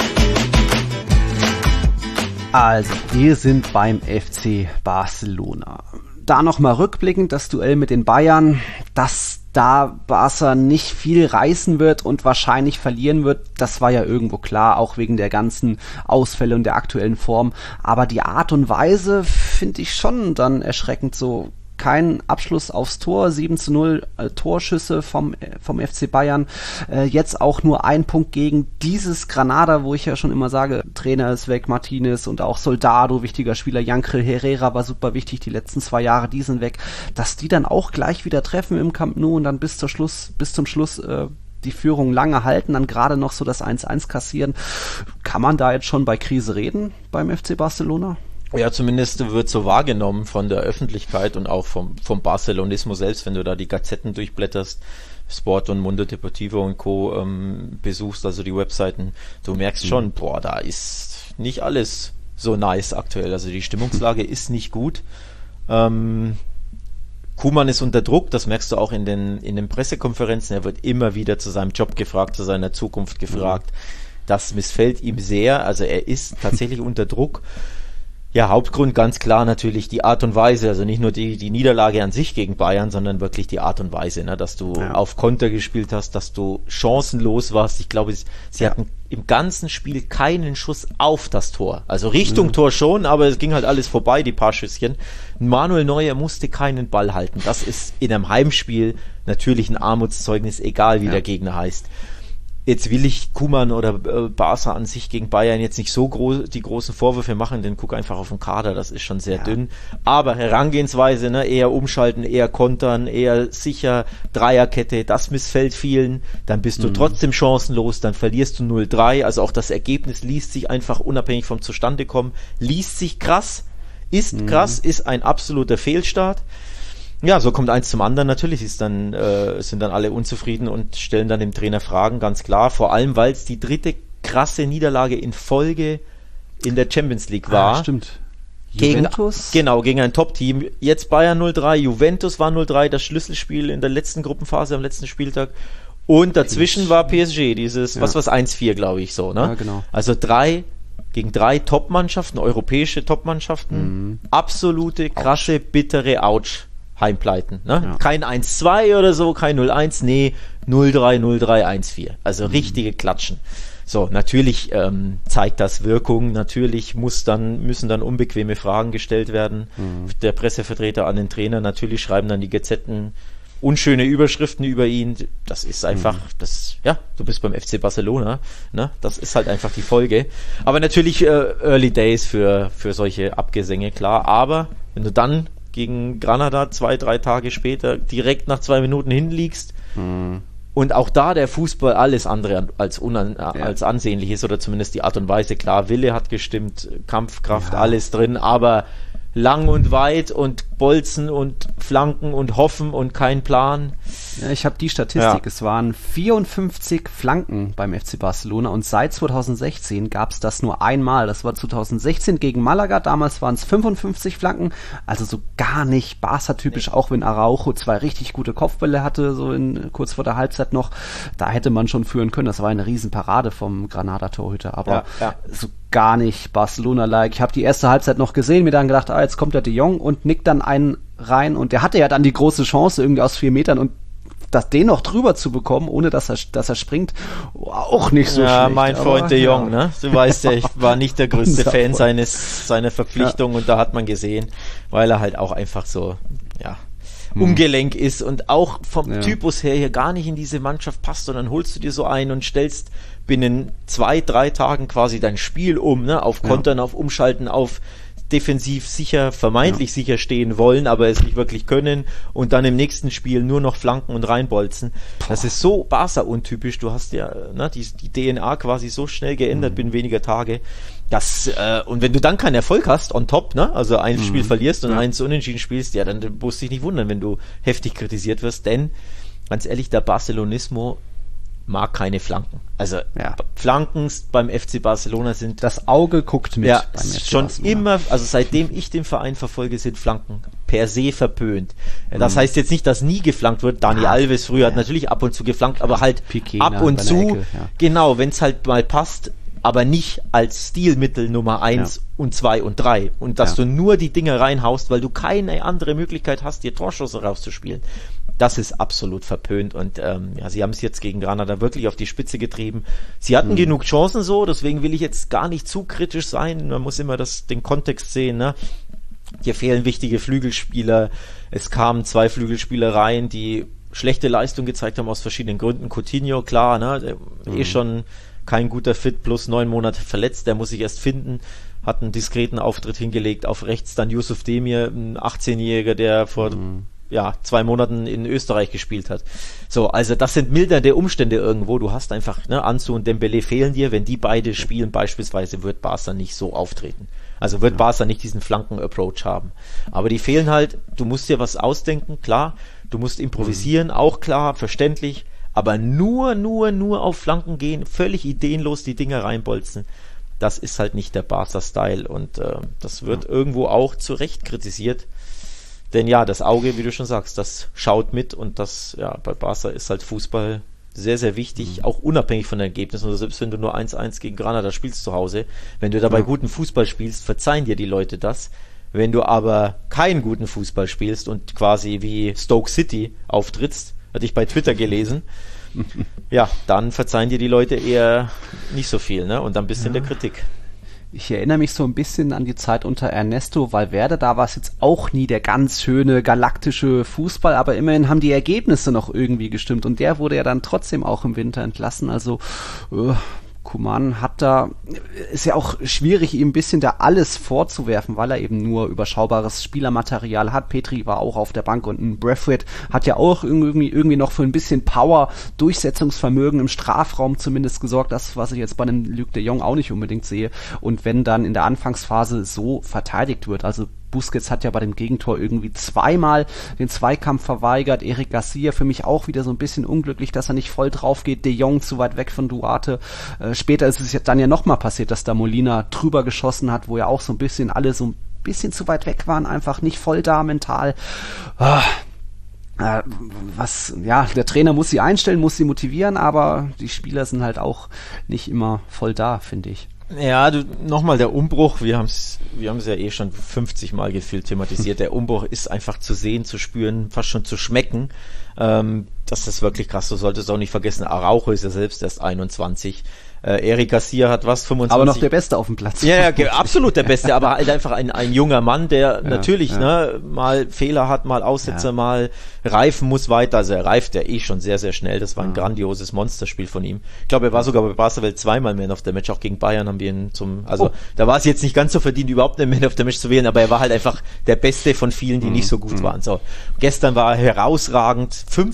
Also, wir sind beim F C Barcelona. Da nochmal rückblickend, das Duell mit den Bayern, dass da Barca nicht viel reißen wird und wahrscheinlich verlieren wird, das war ja irgendwo klar, auch wegen der ganzen Ausfälle und der aktuellen Form. Aber die Art und Weise finde ich schon dann erschreckend so. Kein Abschluss aufs Tor, sieben zu null äh, Torschüsse vom, äh, vom F C Bayern. Äh, jetzt auch nur ein Punkt gegen dieses Granada, wo ich ja schon immer sage, Trainer ist weg, Martinez und auch Soldado, wichtiger Spieler, Yankel Herrera war super wichtig, die letzten zwei Jahre, die sind weg. Dass die dann auch gleich wieder treffen im Camp Nou und dann bis zur Schluss, bis zum Schluss äh, die Führung lange halten, dann gerade noch so das eins eins kassieren. Kann man da jetzt schon bei Krise reden beim F C Barcelona? Ja, zumindest wird so wahrgenommen von der Öffentlichkeit und auch vom, vom Barcelonismo selbst, wenn du da die Gazetten durchblätterst, Sport und Mundo Deportivo und Co. Ähm, besuchst, also die Webseiten, du merkst schon, mhm. boah, da ist nicht alles so nice aktuell, also die Stimmungslage mhm. ist nicht gut. Ähm, Koeman ist unter Druck, das merkst du auch in den, in den Pressekonferenzen, er wird immer wieder zu seinem Job gefragt, zu seiner Zukunft gefragt, mhm. das missfällt ihm sehr, also er ist tatsächlich unter Druck. Ja, Hauptgrund ganz klar natürlich die Art und Weise, also nicht nur die, die Niederlage an sich gegen Bayern, sondern wirklich die Art und Weise, ne, dass du ja. auf Konter gespielt hast, dass du chancenlos warst. Ich glaube, sie ja. hatten im ganzen Spiel keinen Schuss auf das Tor. Also Richtung mhm. Tor schon, aber es ging halt alles vorbei, die paar Schüsschen. Manuel Neuer musste keinen Ball halten. Das ist in einem Heimspiel natürlich ein Armutszeugnis, egal wie ja. der Gegner heißt. Jetzt will ich Koeman oder äh, Barca an sich gegen Bayern jetzt nicht so groß, die großen Vorwürfe machen, denn guck einfach auf den Kader, das ist schon sehr ja. dünn. Aber Herangehensweise, ne, eher umschalten, eher kontern, eher sicher, Dreierkette, das missfällt vielen. Dann bist du mhm. trotzdem chancenlos, dann verlierst du null drei. Also auch das Ergebnis liest sich einfach unabhängig vom Zustandekommen, liest sich krass, ist mhm. krass, ist ein absoluter Fehlstart. Ja, so kommt eins zum anderen. Natürlich ist dann, äh, sind dann alle unzufrieden und stellen dann dem Trainer Fragen, ganz klar. Vor allem, weil es die dritte krasse Niederlage in Folge in der Champions League war. Ah, stimmt. Gegen, Juventus? Genau, gegen ein Top-Team. Jetzt Bayern null drei, Juventus war null drei, das Schlüsselspiel in der letzten Gruppenphase am letzten Spieltag. Und dazwischen war P S G, dieses, ja. was was eins vier, glaube ich, so, ne? Ja, genau. Also drei gegen drei Top-Mannschaften, europäische Top-Mannschaften. Mhm. Absolute, krasse, Ouch. bittere Ouch. Heimpleiten, ne? Ja. Kein eins zwei oder so, kein null eins, nee, null drei, null drei, eins vier. Also mhm. richtige Klatschen. So, natürlich ähm, zeigt das Wirkung, natürlich muss dann, müssen dann unbequeme Fragen gestellt werden. Mhm. Der Pressevertreter an den Trainer, natürlich schreiben dann die Gazetten unschöne Überschriften über ihn. Das ist einfach, mhm. das, ja, du bist beim F C Barcelona, ne? Das ist halt einfach die Folge. Aber natürlich äh, Early Days für, für solche Abgesänge, klar. Aber wenn du dann gegen Granada zwei, drei Tage später direkt nach zwei Minuten hinliegst mhm. und auch da der Fußball alles andere als, unan, ja. als ansehnlich ist oder zumindest die Art und Weise, klar, Wille hat gestimmt, Kampfkraft, ja. alles drin, aber lang und weit und Bolzen und Flanken und Hoffen und kein Plan. Ja, ich habe die Statistik. Ja. Es waren vierundfünfzig Flanken beim F C Barcelona und seit zweitausendsechzehn gab es das nur einmal. Das war zweitausendsechzehn gegen Malaga. Damals waren es fünfundfünfzig Flanken. Also so gar nicht Barca-typisch, nee. Auch wenn Araujo zwei richtig gute Kopfbälle hatte, so in, kurz vor der Halbzeit noch. Da hätte man schon führen können. Das war eine Riesenparade vom Granada-Torhüter. Aber ja, ja. so gar nicht Barcelona-like. Ich habe die erste Halbzeit noch gesehen, mir dann gedacht, ah, jetzt kommt der De Jong und nickt dann einen rein. Und der hatte ja dann die große Chance irgendwie aus vier Metern und das den noch drüber zu bekommen, ohne dass er, dass er springt, auch nicht so ja, schlecht. Mein Freund aber, De Jong, ja. ne? Du weißt ja, ich war nicht der größte Fan seines, seiner Verpflichtung ja. und da hat man gesehen, weil er halt auch einfach so, ja, hm. ungelenk ist und auch vom ja. Typus her hier gar nicht in diese Mannschaft passt und dann holst du dir so ein und stellst binnen zwei, drei Tagen quasi dein Spiel um, ne? Auf Kontern, ja. auf Umschalten, auf defensiv sicher, vermeintlich ja. sicher stehen wollen, aber es nicht wirklich können und dann im nächsten Spiel nur noch flanken und reinbolzen. Boah. Das ist so Barca-untypisch. Du hast ja ne, die, die D N A quasi so schnell geändert mhm. binnen weniger Tage. Das, äh, und wenn du dann keinen Erfolg hast, on top, ne, also ein mhm. Spiel verlierst und ja. eins unentschieden spielst, ja, dann musst du dich nicht wundern, wenn du heftig kritisiert wirst, denn, ganz ehrlich, der Barcelonismo mag keine Flanken. Also ja. Flanken beim F C Barcelona sind... Das Auge guckt mit. Ja, beim F C schon Barcelona. Immer, also seitdem ich den Verein verfolge, sind Flanken per se verpönt. Das mhm. heißt jetzt nicht, dass nie geflankt wird. Dani ah, Alves früher ja. hat natürlich ab und zu geflankt, aber halt Piqué ab und zu, Ecke, ja. genau, wenn es halt mal passt, aber nicht als Stilmittel Nummer eins ja. und zwei und drei. Und dass ja. du nur die Dinge reinhaust, weil du keine andere Möglichkeit hast, dir Torschüsse rauszuspielen. Das ist absolut verpönt und ähm, ja, sie haben es jetzt gegen Granada wirklich auf die Spitze getrieben. Sie hatten mhm. genug Chancen so, deswegen will ich jetzt gar nicht zu kritisch sein. Man muss immer das, den Kontext sehen, ne? Hier fehlen wichtige Flügelspieler. Es kamen zwei Flügelspieler rein, die schlechte Leistung gezeigt haben aus verschiedenen Gründen. Coutinho, klar, ne? Der mhm. eh schon kein guter Fit, plus neun Monate verletzt, der muss sich erst finden. Hat einen diskreten Auftritt hingelegt. Auf rechts dann Yusuf Demir, ein achtzehnjähriger, der vor... Mhm. ja, zwei Monaten in Österreich gespielt hat. So, also das sind mildernde Umstände irgendwo. Du hast einfach, ne, Ansu und Dembele fehlen dir. Wenn die beide spielen beispielsweise, wird Barca nicht so auftreten. Also wird ja. Barca nicht diesen Flanken-Approach haben. Aber die fehlen halt, du musst dir was ausdenken, klar. Du musst improvisieren, mhm. auch klar, verständlich. Aber nur, nur, nur auf Flanken gehen, völlig ideenlos die Dinger reinbolzen. Das ist halt nicht der Barca-Style und äh, das wird ja. irgendwo auch zu Recht kritisiert. Denn ja, das Auge, wie du schon sagst, das schaut mit und das, ja, bei Barca ist halt Fußball sehr, sehr wichtig, mhm. auch unabhängig von den Ergebnissen. Also selbst wenn du nur eins eins gegen Granada spielst zu Hause, wenn du dabei ja. guten Fußball spielst, verzeihen dir die Leute das. Wenn du aber keinen guten Fußball spielst und quasi wie Stoke City auftrittst, hatte ich bei Twitter gelesen, ja, dann verzeihen dir die Leute eher nicht so viel, ne? Und dann bist du ja. in der Kritik. Ich erinnere mich so ein bisschen an die Zeit unter Ernesto Valverde, da war es jetzt auch nie der ganz schöne galaktische Fußball, aber immerhin haben die Ergebnisse noch irgendwie gestimmt und der wurde ja dann trotzdem auch im Winter entlassen, also äh, Koeman hat da, ist ja auch schwierig, ihm ein bisschen da alles vorzuwerfen, weil er eben nur überschaubares Spielermaterial hat. Petri war auch auf der Bank und ein Braithwaite hat ja auch irgendwie, irgendwie noch für ein bisschen Power, Durchsetzungsvermögen im Strafraum zumindest gesorgt. Das, was ich jetzt bei einem Luc de Jong auch nicht unbedingt sehe. Und wenn dann in der Anfangsphase so verteidigt wird, also Busquets hat ja bei dem Gegentor irgendwie zweimal den Zweikampf verweigert. Eric Garcia für mich auch wieder so ein bisschen unglücklich, dass er nicht voll drauf geht. De Jong zu weit weg von Duarte. Äh, später ist es dann ja nochmal passiert, dass da Molina drüber geschossen hat, wo ja auch so ein bisschen alle so ein bisschen zu weit weg waren, einfach nicht voll da mental. Ah. Äh, was, ja, der Trainer muss sie einstellen, muss sie motivieren, aber die Spieler sind halt auch nicht immer voll da, finde ich. Ja, du, nochmal der Umbruch, wir haben es wir haben es ja eh schon fünfzig Mal gefühlt thematisiert, der Umbruch ist einfach zu sehen, zu spüren, fast schon zu schmecken, ähm, das ist wirklich krass, du solltest auch nicht vergessen, Araujo ist ja selbst erst einundzwanzig, äh, Eric Garcia hat was, fünfundzwanzig. Aber noch der Beste auf dem Platz. Ja, ja, absolut der Beste, aber halt einfach ein, ein junger Mann, der ja, natürlich ja. ne mal Fehler hat, mal Aussetzer, ja. mal reifen muss weiter, also er reift ja eh schon sehr, sehr schnell, das war ein ja. grandioses Monsterspiel von ihm. Ich glaube, er war sogar bei Barca Welt zweimal Man of the Match, auch gegen Bayern haben wir ihn zum, also oh. da war es jetzt nicht ganz so verdient, überhaupt einen Man of the Match zu wählen, aber er war halt einfach der Beste von vielen, die mhm. nicht so gut mhm. waren. So, gestern war er herausragend, fünf Kopfball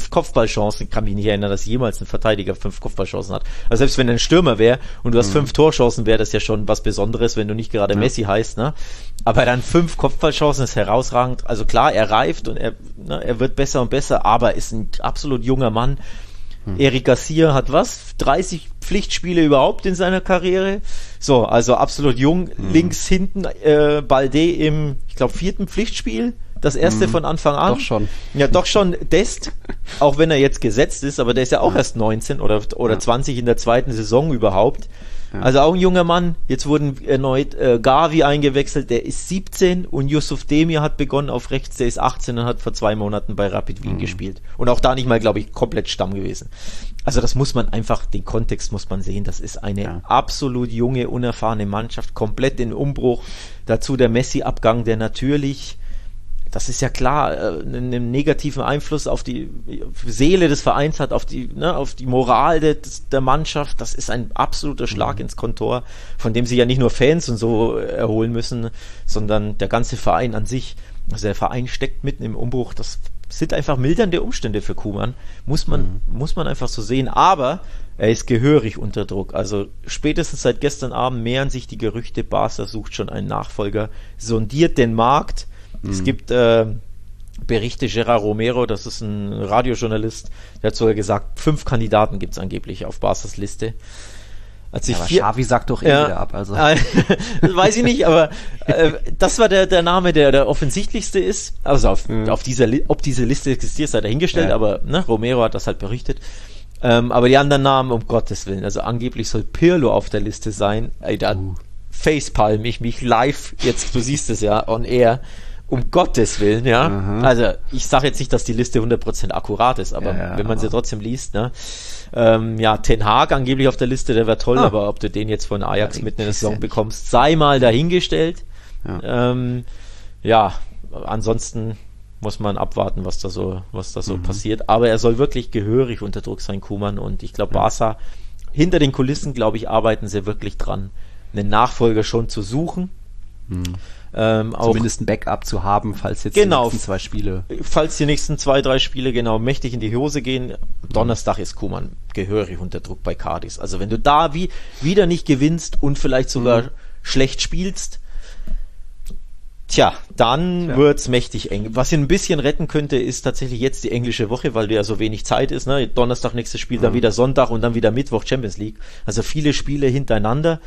Kopfballchancen, kann mich nicht erinnern, dass jemals ein Verteidiger fünf Kopfballchancen hat. Also selbst wenn er ein Stürmer wäre und du hast mhm. fünf Torchancen, wäre das ja schon was Besonderes, wenn du nicht gerade ja. Messi heißt, ne? Aber dann fünf Kopfballchancen ist herausragend. Also klar, er reift und er, ne, er wird besser und besser, aber ist ein absolut junger Mann. Hm. Eric Garcia hat was? dreißig Pflichtspiele überhaupt in seiner Karriere. So, also absolut jung. Hm. Links hinten äh, Balde im, ich glaube, vierten Pflichtspiel. Das erste hm. von Anfang an. Doch schon. Ja, doch schon. Dest, auch wenn er jetzt gesetzt ist, aber der ist ja auch ja. erst neunzehn oder, oder ja. zwanzig in der zweiten Saison überhaupt. Ja. Also auch ein junger Mann. Jetzt wurden erneut äh, Gavi eingewechselt, der ist siebzehn und Yusuf Demir hat begonnen auf rechts, der ist achtzehn und hat vor zwei Monaten bei Rapid Wien mhm. gespielt. Und auch da nicht mal, glaube ich, komplett Stamm gewesen. Also das muss man einfach, den Kontext muss man sehen. Das ist eine ja. absolut junge, unerfahrene Mannschaft, komplett in Umbruch. Dazu der Messi-Abgang, der natürlich... Das ist ja klar, einen, einen negativen Einfluss auf die Seele des Vereins hat, auf die, ne, auf die Moral de, der Mannschaft. Das ist ein absoluter Schlag mhm. ins Kontor, von dem sich ja nicht nur Fans und so erholen müssen, sondern der ganze Verein an sich. Also der Verein steckt mitten im Umbruch. Das sind einfach mildernde Umstände für Koeman. Muss man, mhm. muss man einfach so sehen. Aber er ist gehörig unter Druck. Also spätestens seit gestern Abend mehren sich die Gerüchte, Barca sucht schon einen Nachfolger, sondiert den Markt. Es gibt äh, Berichte, Gerard Romero, das ist ein Radiojournalist, der hat sogar gesagt, fünf Kandidaten gibt es angeblich auf Barcas Liste. Als ja, ich aber vier, Xavi sagt doch eh ja, wieder ab. Also. Das weiß ich nicht, aber äh, das war der, der Name, der der offensichtlichste ist. Also auf, mhm. auf dieser Li- ob diese Liste existiert, sei dahingestellt, ja. aber ne, Romero hat das halt berichtet. Ähm, aber die anderen Namen, um Gottes Willen, also angeblich soll Pirlo auf der Liste sein. Ey, da uh. facepalm ich mich live, jetzt, du siehst es ja, on air. Um Gottes Willen, ja. Aha. Also ich sage jetzt nicht, dass die Liste hundert Prozent akkurat ist, aber ja, ja, wenn man sie trotzdem liest, ne. Ähm, ja, Ten Hag angeblich auf der Liste, der wäre toll, ah. aber ob du den jetzt von Ajax ja, mitten in der Saison bekommst, sei mal dahingestellt. Ja, ähm, ja ansonsten muss man abwarten, was da so, was da so mhm. passiert. Aber er soll wirklich gehörig unter Druck sein, Koeman, und ich glaube, Barca, hinter den Kulissen, glaube ich, arbeiten sie wirklich dran, einen Nachfolger schon zu suchen. Mhm. Ähm, auch zumindest ein Backup zu haben, falls jetzt genau, die nächsten zwei Spiele... Falls die nächsten zwei, drei Spiele genau mächtig in die Hose gehen, Donnerstag ist Koeman gehörig unter Druck bei Cadiz. Also wenn du da wie, wieder nicht gewinnst und vielleicht sogar mhm. schlecht spielst, tja, dann ja. wird's mächtig eng. Was ihn ein bisschen retten könnte, ist tatsächlich jetzt die englische Woche, weil ja so wenig Zeit ist. Ne? Donnerstag nächstes Spiel, mhm. dann wieder Sonntag und dann wieder Mittwoch Champions League. Also viele Spiele hintereinander.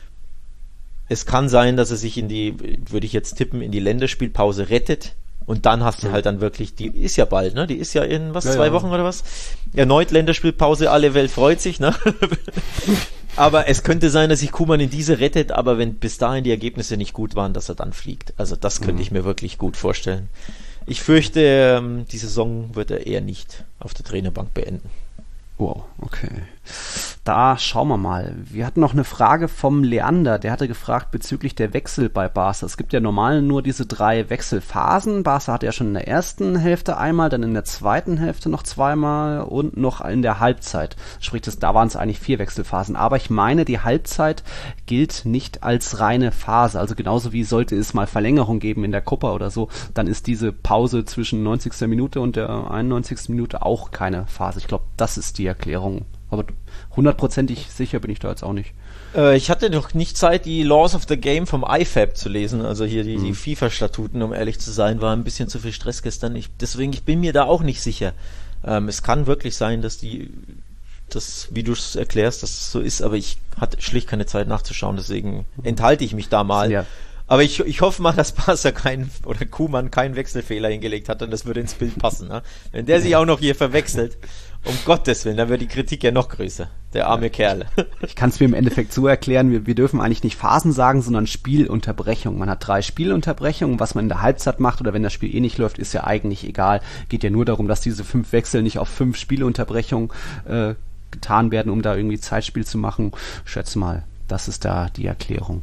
Es kann sein, dass er sich in die, würde ich jetzt tippen, in die Länderspielpause rettet und dann hast du halt dann wirklich, die ist ja bald, ne? Die ist ja in, was, ja, zwei ja. Wochen oder was? Erneut Länderspielpause, alle Welt freut sich, ne? Aber es könnte sein, dass sich Koeman in diese rettet, aber wenn bis dahin die Ergebnisse nicht gut waren, dass er dann fliegt. Also das könnte mhm. ich mir wirklich gut vorstellen. Ich fürchte, die Saison wird er eher nicht auf der Trainerbank beenden. Wow, okay. Da schauen wir mal. Wir hatten noch eine Frage vom Leander, der hatte gefragt bezüglich der Wechsel bei Barca. Es gibt ja normal nur diese drei Wechselphasen. Barca hatte ja schon in der ersten Hälfte einmal, dann in der zweiten Hälfte noch zweimal und noch in der Halbzeit. Sprich, das, da waren es eigentlich vier Wechselphasen. Aber ich meine, die Halbzeit gilt nicht als reine Phase. Also genauso wie sollte es mal Verlängerung geben in der Copa oder so, dann ist diese Pause zwischen neunzigster Minute und der einundneunzigsten Minute auch keine Phase. Ich glaube, das ist die Erklärung. Aber hundertprozentig sicher bin ich da jetzt auch nicht. Äh, ich hatte noch nicht Zeit, die Laws of the Game vom I F A B zu lesen, also hier die, mhm. die FIFA-Statuten, um ehrlich zu sein, war ein bisschen zu viel Stress gestern. Ich, deswegen, ich bin mir da auch nicht sicher. Ähm, es kann wirklich sein, dass die, das, wie du es erklärst, dass es so ist, aber ich hatte schlicht keine Zeit nachzuschauen, deswegen enthalte ich mich da mal. Ja. Aber ich, ich hoffe mal, dass Barca keinen, oder Koeman keinen Wechselfehler hingelegt hat und das würde ins Bild passen. Ne? Wenn der sich auch noch hier verwechselt, um Gottes Willen, dann wird die Kritik ja noch größer. Der arme ja. Kerl. Ich kann es mir im Endeffekt so erklären, wir, wir dürfen eigentlich nicht Phasen sagen, sondern Spielunterbrechung. Man hat drei Spielunterbrechungen, was man in der Halbzeit macht oder wenn das Spiel eh nicht läuft, ist ja eigentlich egal. Geht ja nur darum, dass diese fünf Wechsel nicht auf fünf Spielunterbrechungen äh, getan werden, um da irgendwie Zeitspiel zu machen. Schätze mal, das ist da die Erklärung.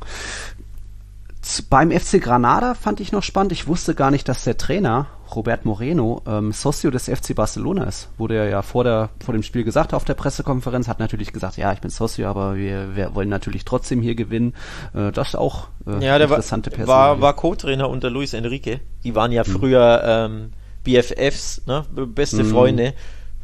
Beim F C Granada fand ich noch spannend, ich wusste gar nicht, dass der Trainer Robert Moreno ähm, Socio des F C Barcelona ist. Wurde er ja vor, der, vor dem Spiel gesagt auf der Pressekonferenz, hat natürlich gesagt, ja, ich bin Socio, aber wir, wir wollen natürlich trotzdem hier gewinnen. Äh, das ist auch äh, ja, der interessante Person. War, war Co-Trainer unter Luis Enrique. Die waren ja früher ähm, B F Fs, ne? Beste mm. Freunde.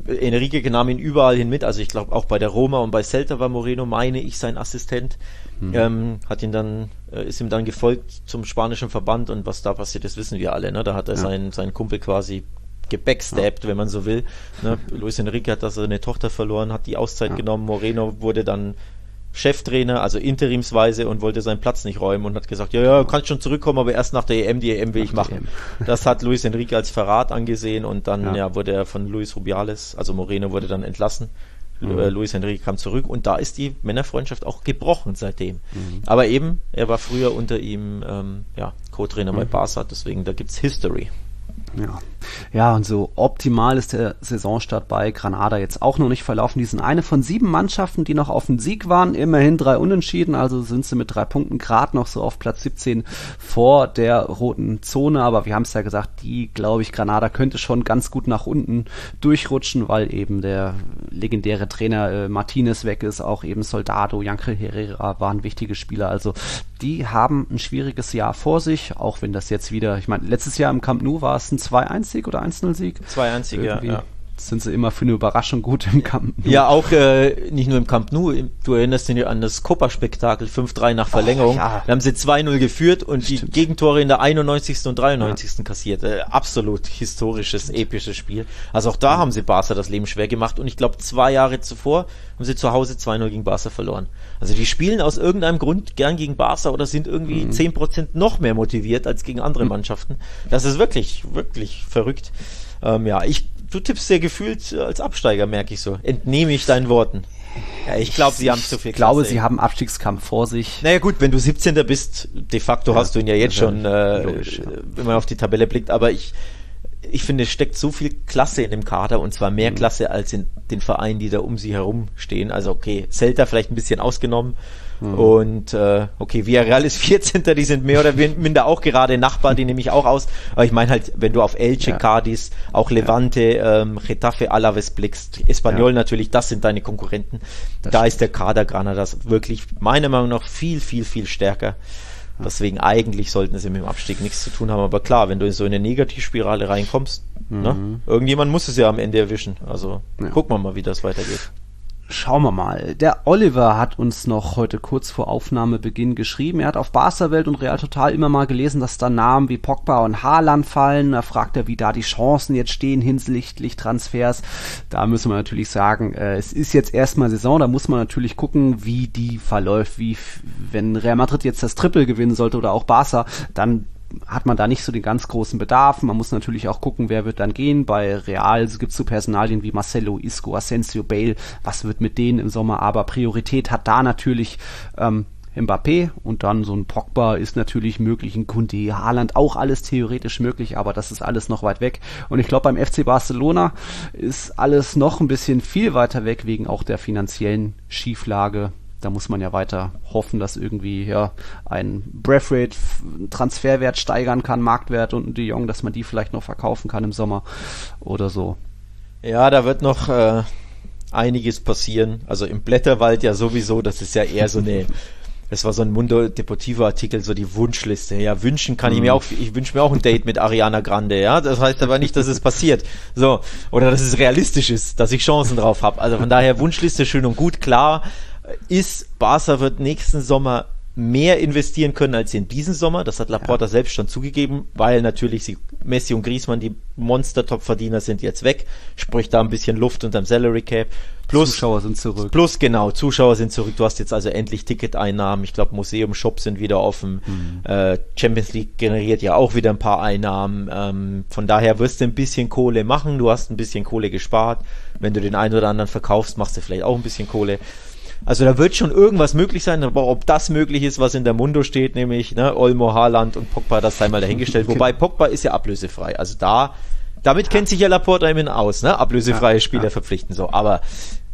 Enrique nahm ihn überall hin mit, also ich glaube auch bei der Roma und bei Celta war Moreno, meine ich, sein Assistent, hm. ähm, hat ihn dann, äh, ist ihm dann gefolgt zum spanischen Verband und was da passiert, das wissen wir alle, ne? Da hat er ja. seinen, seinen Kumpel quasi gebackstabbt, ja. wenn man so will. Ne? Luis Enrique hat da seine Tochter verloren, hat die Auszeit ja. genommen, Moreno wurde dann Cheftrainer, also interimsweise und wollte seinen Platz nicht räumen und hat gesagt, ja, ja, du kannst schon zurückkommen, aber erst nach der E M, die E M will nach ich machen. Das hat Luis Enrique als Verrat angesehen und dann ja. ja wurde er von Luis Rubiales, also Moreno wurde dann entlassen. Mhm. Luis Enrique kam zurück und da ist die Männerfreundschaft auch gebrochen seitdem. Mhm. Aber eben, er war früher unter ihm ähm, ja, Co-Trainer mhm. bei Barca, deswegen da gibt's History. Ja. ja, und so optimal ist der Saisonstart bei Granada jetzt auch noch nicht verlaufen. Die sind eine von sieben Mannschaften, die noch auf den Sieg waren, immerhin drei Unentschieden, also sind sie mit drei Punkten gerade noch so auf Platz siebzehn vor der roten Zone, aber wir haben es ja gesagt, die, glaube ich, Granada könnte schon ganz gut nach unten durchrutschen, weil eben der legendäre Trainer äh, Martinez weg ist, auch eben Soldado, Yankel Herrera waren wichtige Spieler, also die haben ein schwieriges Jahr vor sich, auch wenn das jetzt wieder, ich meine, letztes Jahr im Camp Nou war es ein zwei eins Sieg oder eins null Sieg? zwei eins Sieg, ja, ja. Sind sie immer für eine Überraschung gut im Camp Nou. Ja, auch äh, nicht nur im Camp Nou, du erinnerst dich an das Copa-Spektakel fünf drei nach Verlängerung. Oh, ja. Da haben sie zwei null geführt und Stimmt. die Gegentore in der einundneunzigsten und dreiundneunzigsten Ja. kassiert. Äh, absolut historisches, episches Spiel. Also auch da ja. haben sie Barca das Leben schwer gemacht und ich glaube zwei Jahre zuvor haben sie zu Hause zwei null gegen Barca verloren. Also die spielen aus irgendeinem Grund gern gegen Barca oder sind irgendwie mhm. zehn Prozent noch mehr motiviert als gegen andere mhm. Mannschaften. Das ist wirklich, wirklich verrückt. Ähm, ja, ich Du tippst sehr gefühlt als Absteiger, merke ich so. Entnehme ich deinen Worten. Ja, ich glaube, sie haben zu viel Klasse. Ich glaube, sie haben Abstiegskampf vor sich. Naja gut, wenn du siebzehnter bist, de facto ja, hast du ihn ja jetzt ja, schon, äh, logisch, ja. wenn man auf die Tabelle blickt, aber ich ich finde, es steckt so viel Klasse in dem Kader und zwar mehr mhm. Klasse als in den Vereinen, die da um sie herum stehen. Also okay, Celta vielleicht ein bisschen ausgenommen mhm. und äh, okay, Villarreal ist vierzehnter Die sind mehr oder minder auch gerade Nachbar, die nehme ich auch aus. Aber ich meine halt, wenn du auf Elche, ja. Cadiz, auch Levante, ja. ähm, Getafe, Alaves blickst, Espanyol ja. natürlich, das sind deine Konkurrenten. Das da stimmt. Ist der Kader Granadas wirklich meiner Meinung nach viel, viel, viel stärker. Deswegen eigentlich sollten sie mit dem Abstieg nichts zu tun haben. Aber klar, wenn du in so eine Negativspirale reinkommst, mhm. ne, irgendjemand muss es ja am Ende erwischen. Also ja. gucken wir mal, wie das weitergeht. Schauen wir mal. Der Oliver hat uns noch heute kurz vor Aufnahmebeginn geschrieben. Er hat auf Barca-Welt und Real Total immer mal gelesen, dass da Namen wie Pogba und Haaland fallen. Da fragt er, wie da die Chancen jetzt stehen hinsichtlich Transfers. Da müssen wir natürlich sagen, äh, es ist jetzt erstmal Saison. Da muss man natürlich gucken, wie die verläuft. Wie, wenn Real Madrid jetzt das Triple gewinnen sollte oder auch Barca, dann hat man da nicht so den ganz großen Bedarf. Man muss natürlich auch gucken, wer wird dann gehen. Bei Real gibt es so Personalien wie Marcelo, Isco, Asensio, Bale. Was wird mit denen im Sommer? Aber Priorität hat da natürlich ähm, Mbappé und dann so ein Pogba ist natürlich möglich, ein Koundé, Haaland, auch alles theoretisch möglich, aber das ist alles noch weit weg. Und ich glaube, beim F C Barcelona ist alles noch ein bisschen viel weiter weg, wegen auch der finanziellen Schieflage. Da muss man ja weiter hoffen, dass irgendwie ja ein Braithwaite Transferwert steigern kann, Marktwert und ein De Jong, dass man die vielleicht noch verkaufen kann im Sommer oder so. Ja, da wird noch äh, einiges passieren. Also im Blätterwald ja sowieso, das ist ja eher so eine, das war so ein Mundo Deportivo Artikel, so die Wunschliste. Ja, wünschen kann mhm. ich mir auch, ich wünsche mir auch ein Date mit Ariana Grande, ja. Das heißt aber nicht, dass es passiert. So, oder dass es realistisch ist, dass ich Chancen drauf habe. Also von daher Wunschliste schön und gut, klar. Ist, Barca wird nächsten Sommer mehr investieren können als in diesem Sommer. Das hat Laporta ja. selbst schon zugegeben, weil natürlich sie, Messi und Griezmann, die Monster-Top-Verdiener, sind jetzt weg. Sprich da ein bisschen Luft unterm Salary Cap. Plus, Zuschauer sind zurück. Plus, genau, Zuschauer sind zurück. Du hast jetzt also endlich Ticketeinnahmen. Ich glaube, Museum-Shops sind wieder offen. Mhm. Äh, Champions League generiert ja auch wieder ein paar Einnahmen. Ähm, von daher wirst du ein bisschen Kohle machen. Du hast ein bisschen Kohle gespart. Wenn du den einen oder anderen verkaufst, machst du vielleicht auch ein bisschen Kohle. Also da wird schon irgendwas möglich sein, aber ob das möglich ist, was in der Mundo steht, nämlich ne, Olmo, Haaland und Pogba, das sei mal dahingestellt. Okay. Wobei Pogba ist ja ablösefrei. Also da, damit ja. kennt sich ja Laporta immerhin aus, ne? Ablösefreie ja, Spieler ja. verpflichten so. Aber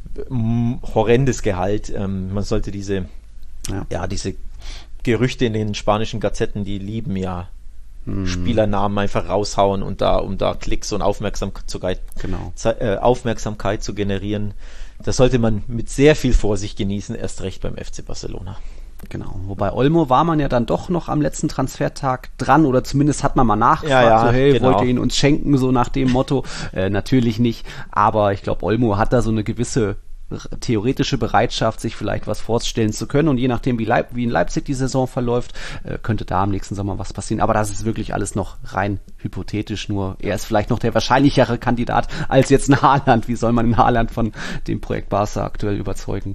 mh, horrendes Gehalt. Ähm, man sollte diese, ja. ja, diese Gerüchte in den spanischen Gazetten, die lieben ja hm. Spielernamen einfach raushauen und da, um da Klicks und Aufmerksamkeit, genau. äh, Aufmerksamkeit zu generieren. Das sollte man mit sehr viel Vorsicht genießen, erst recht beim F C Barcelona. Genau, wobei Olmo war man ja dann doch noch am letzten Transfertag dran oder zumindest hat man mal nachgefragt, ja, ja, so hey, genau. wollt ihr ihn uns schenken, so nach dem Motto. Äh, natürlich nicht, aber ich glaube, Olmo hat da so eine gewisse theoretische Bereitschaft, sich vielleicht was vorstellen zu können und je nachdem, wie, Leip- wie in Leipzig die Saison verläuft, äh, könnte da am nächsten Sommer was passieren. Aber das ist wirklich alles noch rein hypothetisch, nur er ist vielleicht noch der wahrscheinlichere Kandidat als jetzt ein Haaland. Wie soll man einen Haaland von dem Projekt Barca aktuell überzeugen?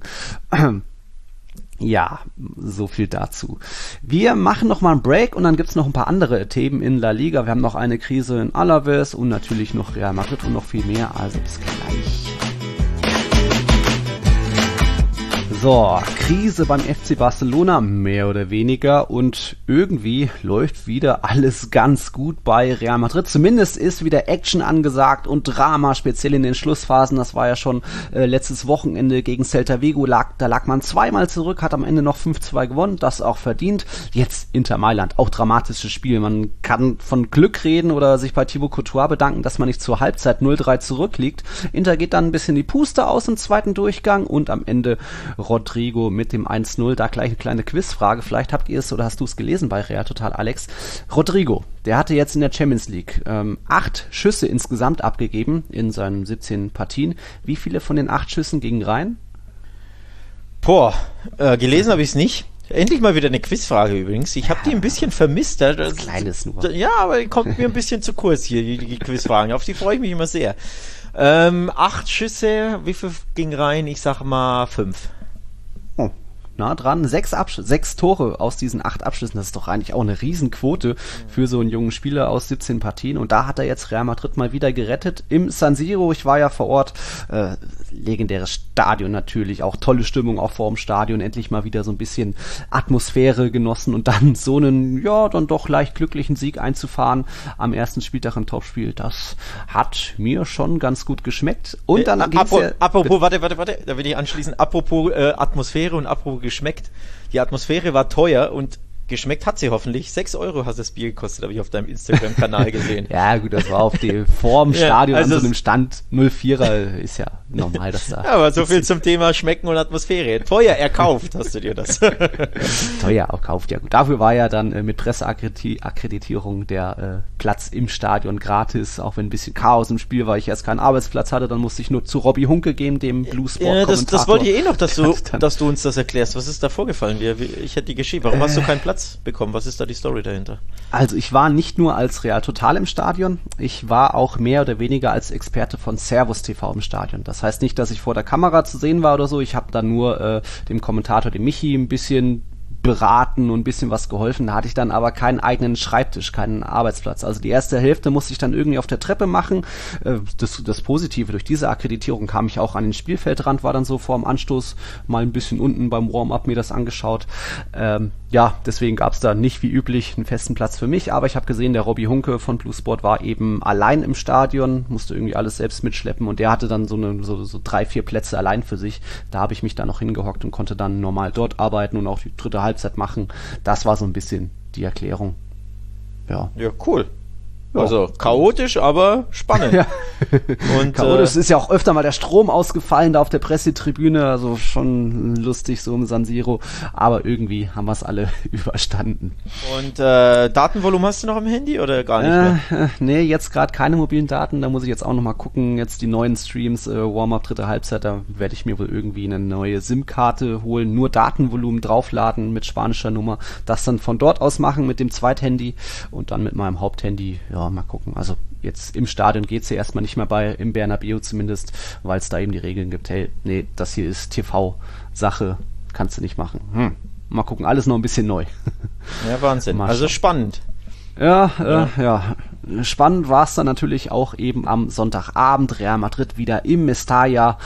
Ja, so viel dazu. Wir machen noch mal einen Break und dann gibt's noch ein paar andere Themen in La Liga. Wir haben noch eine Krise in Alaves und natürlich noch Real Madrid und noch viel mehr. Also bis gleich. So, Krise beim F C Barcelona, mehr oder weniger, und irgendwie läuft wieder alles ganz gut bei Real Madrid. Zumindest ist wieder Action angesagt und Drama, speziell in den Schlussphasen. Das war ja schon äh, letztes Wochenende gegen Celta Vigo, lag, da lag man zweimal zurück, hat am Ende noch fünf zwei gewonnen, das auch verdient. Jetzt Inter Mailand, auch dramatisches Spiel. Man kann von Glück reden oder sich bei Thibaut Courtois bedanken, dass man nicht zur Halbzeit null drei zurückliegt. Inter geht dann ein bisschen die Puste aus im zweiten Durchgang und am Ende Rodrigo mit dem eins null. Da gleich eine kleine Quizfrage. Vielleicht habt ihr es oder hast du es gelesen bei Real Total, Alex. Rodrigo, der hatte jetzt in der Champions League ähm, acht Schüsse insgesamt abgegeben in seinen siebzehn Partien. Wie viele von den acht Schüssen gingen rein? Boah, äh, gelesen habe ich es nicht. Endlich mal wieder eine Quizfrage übrigens. Ich habe die ein bisschen vermisst. Das, das Kleines nur. Ja, aber die kommt mir ein bisschen zu kurz hier, die, die Quizfragen. Auf die freue ich mich immer sehr. Ähm, acht Schüsse, wie viel ging rein? Ich sag mal fünf. Oh, nah dran. Sechs, Absch- sechs Tore aus diesen acht Abschlüssen. Das ist doch eigentlich auch eine Riesenquote für so einen jungen Spieler aus siebzehn Partien. Und da hat er jetzt Real Madrid mal wieder gerettet. Im San Siro, ich war ja vor Ort, äh, legendäres Stadion natürlich, auch tolle Stimmung auch vor dem Stadion, endlich mal wieder so ein bisschen Atmosphäre genossen und dann so einen, ja, dann doch leicht glücklichen Sieg einzufahren am ersten Spieltag im Topspiel, das hat mir schon ganz gut geschmeckt. Und dann äh, ging's apro- ja, Apropos, warte, warte, warte, da will ich anschließen, apropos äh, Atmosphäre und apropos geschmeckt. Die Atmosphäre war teuer und geschmeckt hat sie hoffentlich. Sechs Euro hat das Bier gekostet, habe ich auf deinem Instagram-Kanal gesehen. Ja gut, das war auf dem vorm Stadion, ja, also an so einem Stand null vierer, ist ja normal, dass da... Ja, aber so viel zum Thema Schmecken und Atmosphäre. Teuer erkauft hast du dir das. Teuer erkauft, ja gut. Dafür war ja dann äh, mit Presseakkreditierung der äh, Platz im Stadion gratis, auch wenn ein bisschen Chaos im Spiel war, ich erst keinen Arbeitsplatz hatte, dann musste ich nur zu Robbie Hunke gehen, dem Bluesport-Kommentator. Ja, das, das wollte ich eh noch, dass du, dass du uns das erklärst. Was ist da vorgefallen? Ich hätte die Geschichte. Warum hast du keinen Platz bekommen? Was ist da die Story dahinter? Also ich war nicht nur als Real Total im Stadion, ich war auch mehr oder weniger als Experte von Servus T V im Stadion. Das heißt nicht, dass ich vor der Kamera zu sehen war oder so, ich habe da nur äh, dem Kommentator, dem Michi, ein bisschen beraten und ein bisschen was geholfen. Da hatte ich dann aber keinen eigenen Schreibtisch, keinen Arbeitsplatz. Also die erste Hälfte musste ich dann irgendwie auf der Treppe machen. Das, das Positive, durch diese Akkreditierung kam ich auch an den Spielfeldrand, war dann so vor dem Anstoß mal ein bisschen unten beim Warm-up mir das angeschaut. Ähm, ja, deswegen gab es da nicht wie üblich einen festen Platz für mich, aber ich habe gesehen, der Robbie Hunke von Bluesport war eben allein im Stadion, musste irgendwie alles selbst mitschleppen und der hatte dann so, eine, so, so drei, vier Plätze allein für sich. Da habe ich mich dann noch hingehockt und konnte dann normal dort arbeiten und auch die dritte Halbzeit machen. Das war so ein bisschen die Erklärung. Ja. Ja, cool. Also chaotisch, aber spannend. Ja. Und, chaotisch äh, ist ja auch öfter mal der Strom ausgefallen da auf der Pressetribüne, also schon lustig so im San Siro, aber irgendwie haben wir es alle überstanden. Und äh, Datenvolumen hast du noch am Handy oder gar nicht mehr? Äh, nee, jetzt gerade keine mobilen Daten, da muss ich jetzt auch nochmal gucken, jetzt die neuen Streams, äh, Warm-up, dritte Halbzeit, da werde ich mir wohl irgendwie eine neue SIM-Karte holen, nur Datenvolumen draufladen mit spanischer Nummer, das dann von dort aus machen mit dem Zweithandy und dann mit meinem Haupthandy, ja, mal gucken. Also jetzt im Stadion geht's ja erstmal nicht mehr bei, im Bernabeu zumindest, weil es da eben die Regeln gibt. Hey, nee, das hier ist T V-Sache, kannst du nicht machen. Hm. Mal gucken, alles noch ein bisschen neu. Ja, Wahnsinn. Also spannend. Ja, ja. Äh, ja. Spannend war es dann natürlich auch eben am Sonntagabend. Real Madrid wieder im Mestalla.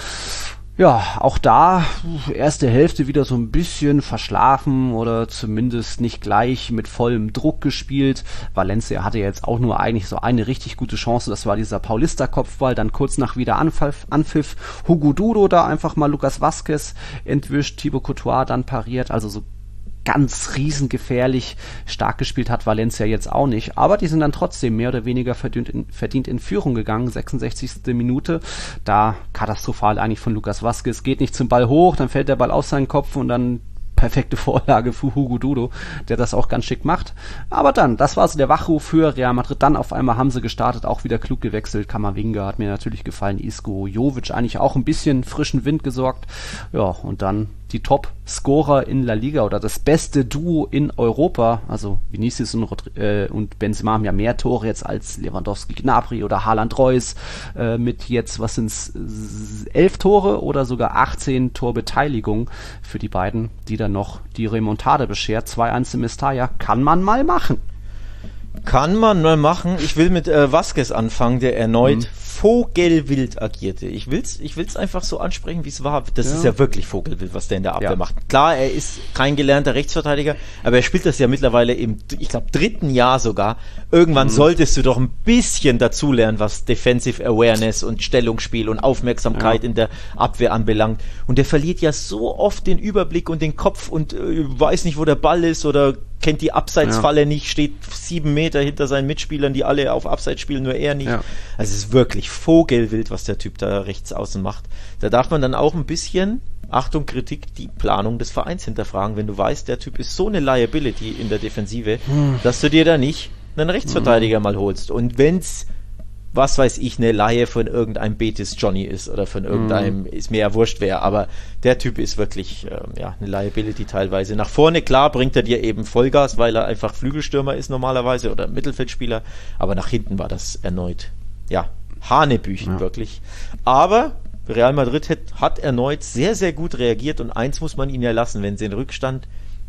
Ja, auch da erste Hälfte wieder so ein bisschen verschlafen oder zumindest nicht gleich mit vollem Druck gespielt. Valencia hatte jetzt auch nur eigentlich so eine richtig gute Chance, das war dieser Paulista-Kopfball, dann kurz nach wieder Anpfiff, Anpfiff Hugo Duro da einfach mal Lucas Vazquez entwischt, Thibaut Courtois dann pariert, also so ganz riesengefährlich stark gespielt hat Valencia jetzt auch nicht, aber die sind dann trotzdem mehr oder weniger verdient in, verdient in Führung gegangen, sechsundsechzigste Minute, da katastrophal eigentlich von Lucas Vazquez, geht nicht zum Ball hoch, dann fällt der Ball auf seinen Kopf und dann perfekte Vorlage für Hugo Dudo, der das auch ganz schick macht. Aber dann, das war so der Wachruf für Real Madrid. Dann auf einmal haben sie gestartet, auch wieder klug gewechselt. Kamavinga hat mir natürlich gefallen, Isco, Jovic eigentlich auch ein bisschen frischen Wind gesorgt. Ja, und dann die Top-Scorer in La Liga oder das beste Duo in Europa, also Vinicius und, äh, und Benzema haben ja mehr Tore jetzt als Lewandowski, Gnabry oder Haaland Reus, äh, mit jetzt, was sind's, elf Tore oder sogar achtzehn Torbeteiligung für die beiden, die dann noch die Remontada beschert. zwei eins im Mestalla, kann man mal machen. Kann man mal machen. Ich will mit äh, Vázquez anfangen, der erneut mhm. vogelwild agierte. Ich will's, ich will's einfach so ansprechen, wie es war. Das ja. ist ja wirklich vogelwild, was der in der Abwehr ja. macht. Klar, er ist kein gelernter Rechtsverteidiger, aber er spielt das ja mittlerweile im, ich glaube, dritten Jahr sogar. Irgendwann mhm. solltest du doch ein bisschen dazulernen, was Defensive Awareness und Stellungsspiel und Aufmerksamkeit ja. in der Abwehr anbelangt. Und der verliert ja so oft den Überblick und den Kopf und äh, weiß nicht, wo der Ball ist oder kennt die Abseitsfalle ja. nicht, steht sieben Meter hinter seinen Mitspielern, die alle auf Abseits spielen, nur er nicht. Ja. Also es ist wirklich vogelwild, was der Typ da rechts außen macht. Da darf man dann auch ein bisschen, Achtung, Kritik, die Planung des Vereins hinterfragen, wenn du weißt, der Typ ist so eine Liability in der Defensive, hm. dass du dir da nicht einen Rechtsverteidiger hm. mal holst. Und wenn's, was weiß ich, eine Laie von irgendeinem Betis Johnny ist oder von irgendeinem, mm. ist mir ja wurscht wer, aber der Typ ist wirklich ähm, ja, eine Liability teilweise. Nach vorne, klar, bringt er dir eben Vollgas, weil er einfach Flügelstürmer ist normalerweise oder Mittelfeldspieler, aber nach hinten war das erneut, ja, Hanebüchen ja. wirklich. Aber Real Madrid hat, hat erneut sehr, sehr gut reagiert und eins muss man ihnen ja lassen, wenn sie in Rückstand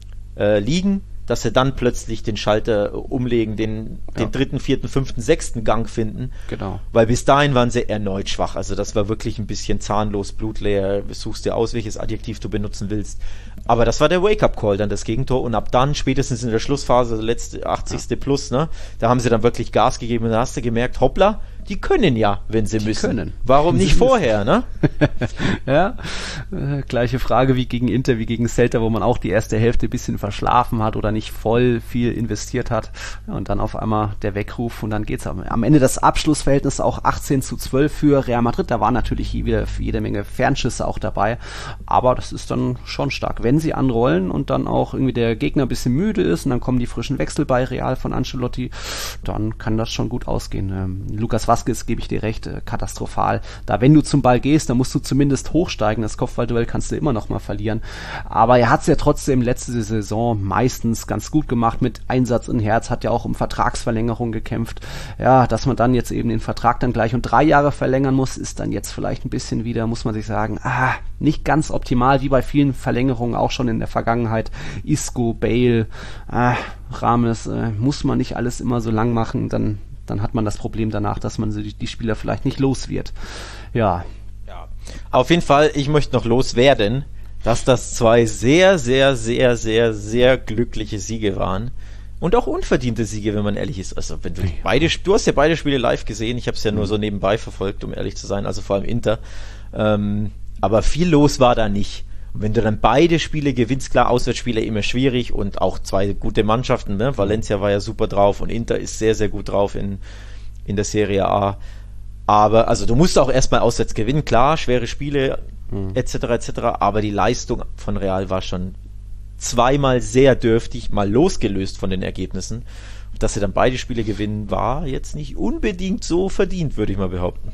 äh, liegen, dass sie dann plötzlich den Schalter umlegen, den, ja. den dritten, vierten, fünften, sechsten Gang finden. Genau. Weil bis dahin waren sie erneut schwach. Also das war wirklich ein bisschen zahnlos, blutleer. Suchst dir aus, welches Adjektiv du benutzen willst. Aber das war der Wake-up-Call, dann das Gegentor. Und ab dann, spätestens in der Schlussphase, der letzte achtzigste Ja. Plus, ne, da haben sie dann wirklich Gas gegeben. Und da hast du gemerkt, hoppla, die können ja, wenn sie die müssen. Können. Warum nicht vorher, ne? Ja, äh, gleiche Frage wie gegen Inter, wie gegen Celta, wo man auch die erste Hälfte ein bisschen verschlafen hat oder nicht voll viel investiert hat. Ja, und dann auf einmal der Weckruf und dann geht's am, am Ende das Abschlussverhältnis auch achtzehn zu zwölf für Real Madrid. Da waren natürlich wieder jede Menge Fernschüsse auch dabei, aber das ist dann schon stark. Wenn sie anrollen und dann auch irgendwie der Gegner ein bisschen müde ist und dann kommen die frischen Wechsel bei Real von Ancelotti, dann kann das schon gut ausgehen. Ähm, Lucas Vázquez, gebe ich dir recht, äh, katastrophal. Da, wenn du zum Ball gehst, dann musst du zumindest hochsteigen. Das Kopfballduell kannst du immer noch mal verlieren. Aber er hat es ja trotzdem letzte Saison meistens ganz gut gemacht mit Einsatz in Herz, hat ja auch um Vertragsverlängerung gekämpft. Ja, dass man dann jetzt eben den Vertrag dann gleich um drei Jahre verlängern muss, ist dann jetzt vielleicht ein bisschen wieder, muss man sich sagen, ah, nicht ganz optimal, wie bei vielen Verlängerungen auch schon in der Vergangenheit. Isco, Bale, ah, Rames, äh, muss man nicht alles immer so lang machen, dann dann hat man das Problem danach, dass man die, die Spieler vielleicht nicht los wird. Ja. ja. Auf jeden Fall, ich möchte noch loswerden, dass das zwei sehr, sehr, sehr, sehr, sehr glückliche Siege waren. Und auch unverdiente Siege, wenn man ehrlich ist. Also wenn du beide, du hast ja beide Spiele live gesehen, ich habe es ja nur so nebenbei verfolgt, um ehrlich zu sein, also vor allem Inter. Ähm, aber viel los war da nicht. Und wenn du dann beide Spiele gewinnst, klar, Auswärtsspiele immer schwierig und auch zwei gute Mannschaften, ne? Valencia war ja super drauf und Inter ist sehr, sehr gut drauf in, in der Serie A. Aber, also du musst auch erstmal auswärts gewinnen, klar, schwere Spiele, mhm. et cetera et cetera. Aber die Leistung von Real war schon zweimal sehr dürftig, mal losgelöst von den Ergebnissen. Dass sie dann beide Spiele gewinnen, war jetzt nicht unbedingt so verdient, würde ich mal behaupten.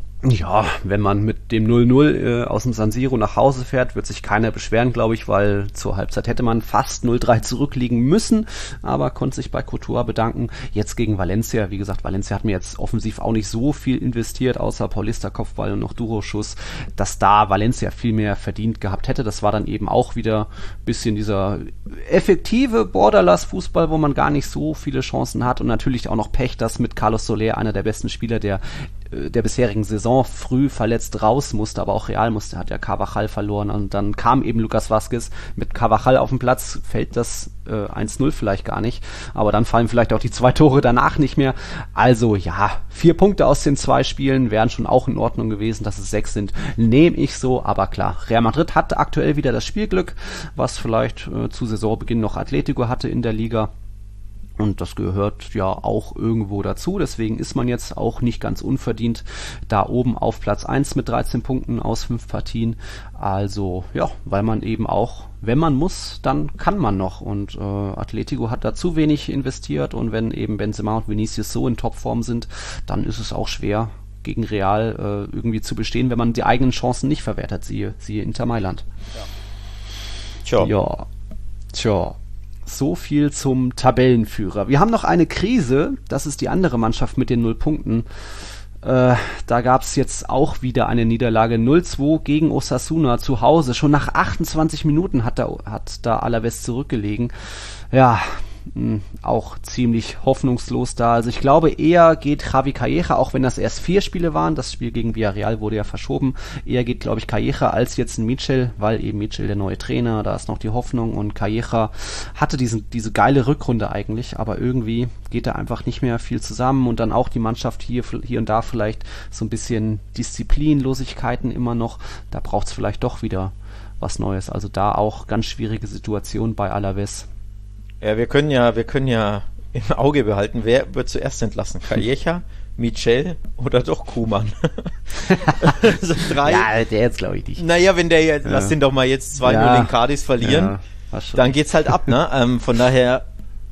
Ja, wenn man mit dem null null äh, aus dem San Siro nach Hause fährt, wird sich keiner beschweren, glaube ich, weil zur Halbzeit hätte man fast null drei zurückliegen müssen, aber konnte sich bei Courtois bedanken. Jetzt gegen Valencia, wie gesagt, Valencia hat mir jetzt offensiv auch nicht so viel investiert, außer Paulista Kopfball und noch Duro-Schuss, dass da Valencia viel mehr verdient gehabt hätte. Das war dann eben auch wieder ein bisschen dieser effektive Borderlass-Fußball, wo man gar nicht so viele Chancen hat und natürlich auch noch Pech, dass mit Carlos Soler, einer der besten Spieler der der bisherigen Saison, früh verletzt raus musste, aber auch Real musste, hat ja Carvajal verloren und dann kam eben Lucas Vázquez mit Carvajal auf den Platz, fällt das äh, eins null vielleicht gar nicht, aber dann fallen vielleicht auch die zwei Tore danach nicht mehr, also ja, vier Punkte aus den zwei Spielen wären schon auch in Ordnung gewesen, dass es sechs sind, nehme ich so, aber klar, Real Madrid hat aktuell wieder das Spielglück, was vielleicht äh, zu Saisonbeginn noch Atletico hatte in der Liga. Und das gehört ja auch irgendwo dazu. Deswegen ist man jetzt auch nicht ganz unverdient da oben auf Platz eins mit dreizehn Punkten aus fünf Partien. Also ja, weil man eben auch, wenn man muss, dann kann man noch. Und äh, Atletico hat da zu wenig investiert. Und wenn eben Benzema und Vinicius so in Topform sind, dann ist es auch schwer, gegen Real äh, irgendwie zu bestehen, wenn man die eigenen Chancen nicht verwertet. Siehe, siehe Inter Mailand. Ja. Tja. Ja. Tja. So viel zum Tabellenführer. Wir haben noch eine Krise, das ist die andere Mannschaft mit den null Punkten. Äh, da gab es jetzt auch wieder eine Niederlage, null zwei gegen Osasuna zu Hause. Schon nach achtundzwanzig Minuten hat da, hat da Alavés zurückgelegen. Ja, mh, auch ziemlich hoffnungslos da. Also ich glaube, eher geht Javi Calleja, auch wenn das erst vier Spiele waren, das Spiel gegen Villarreal wurde ja verschoben, eher geht, glaube ich, Calleja als jetzt ein Michel, weil eben Michel der neue Trainer, da ist noch die Hoffnung, und Calleja hatte diesen, diese geile Rückrunde eigentlich, aber irgendwie geht da einfach nicht mehr viel zusammen, und dann auch die Mannschaft hier, hier und da vielleicht so ein bisschen Disziplinlosigkeiten immer noch, da braucht es vielleicht doch wieder was Neues, also da auch ganz schwierige Situation bei Alavés. Ja, wir können ja, wir können ja im Auge behalten, wer wird zuerst entlassen? Calleja, Michel oder doch Koeman? Also drei. Ja, der jetzt glaube ich nicht. Naja, wenn der jetzt, ja. lass den doch mal jetzt zwei null ja. in Cadiz verlieren, ja, dann geht's halt ab, ne? ähm, von daher,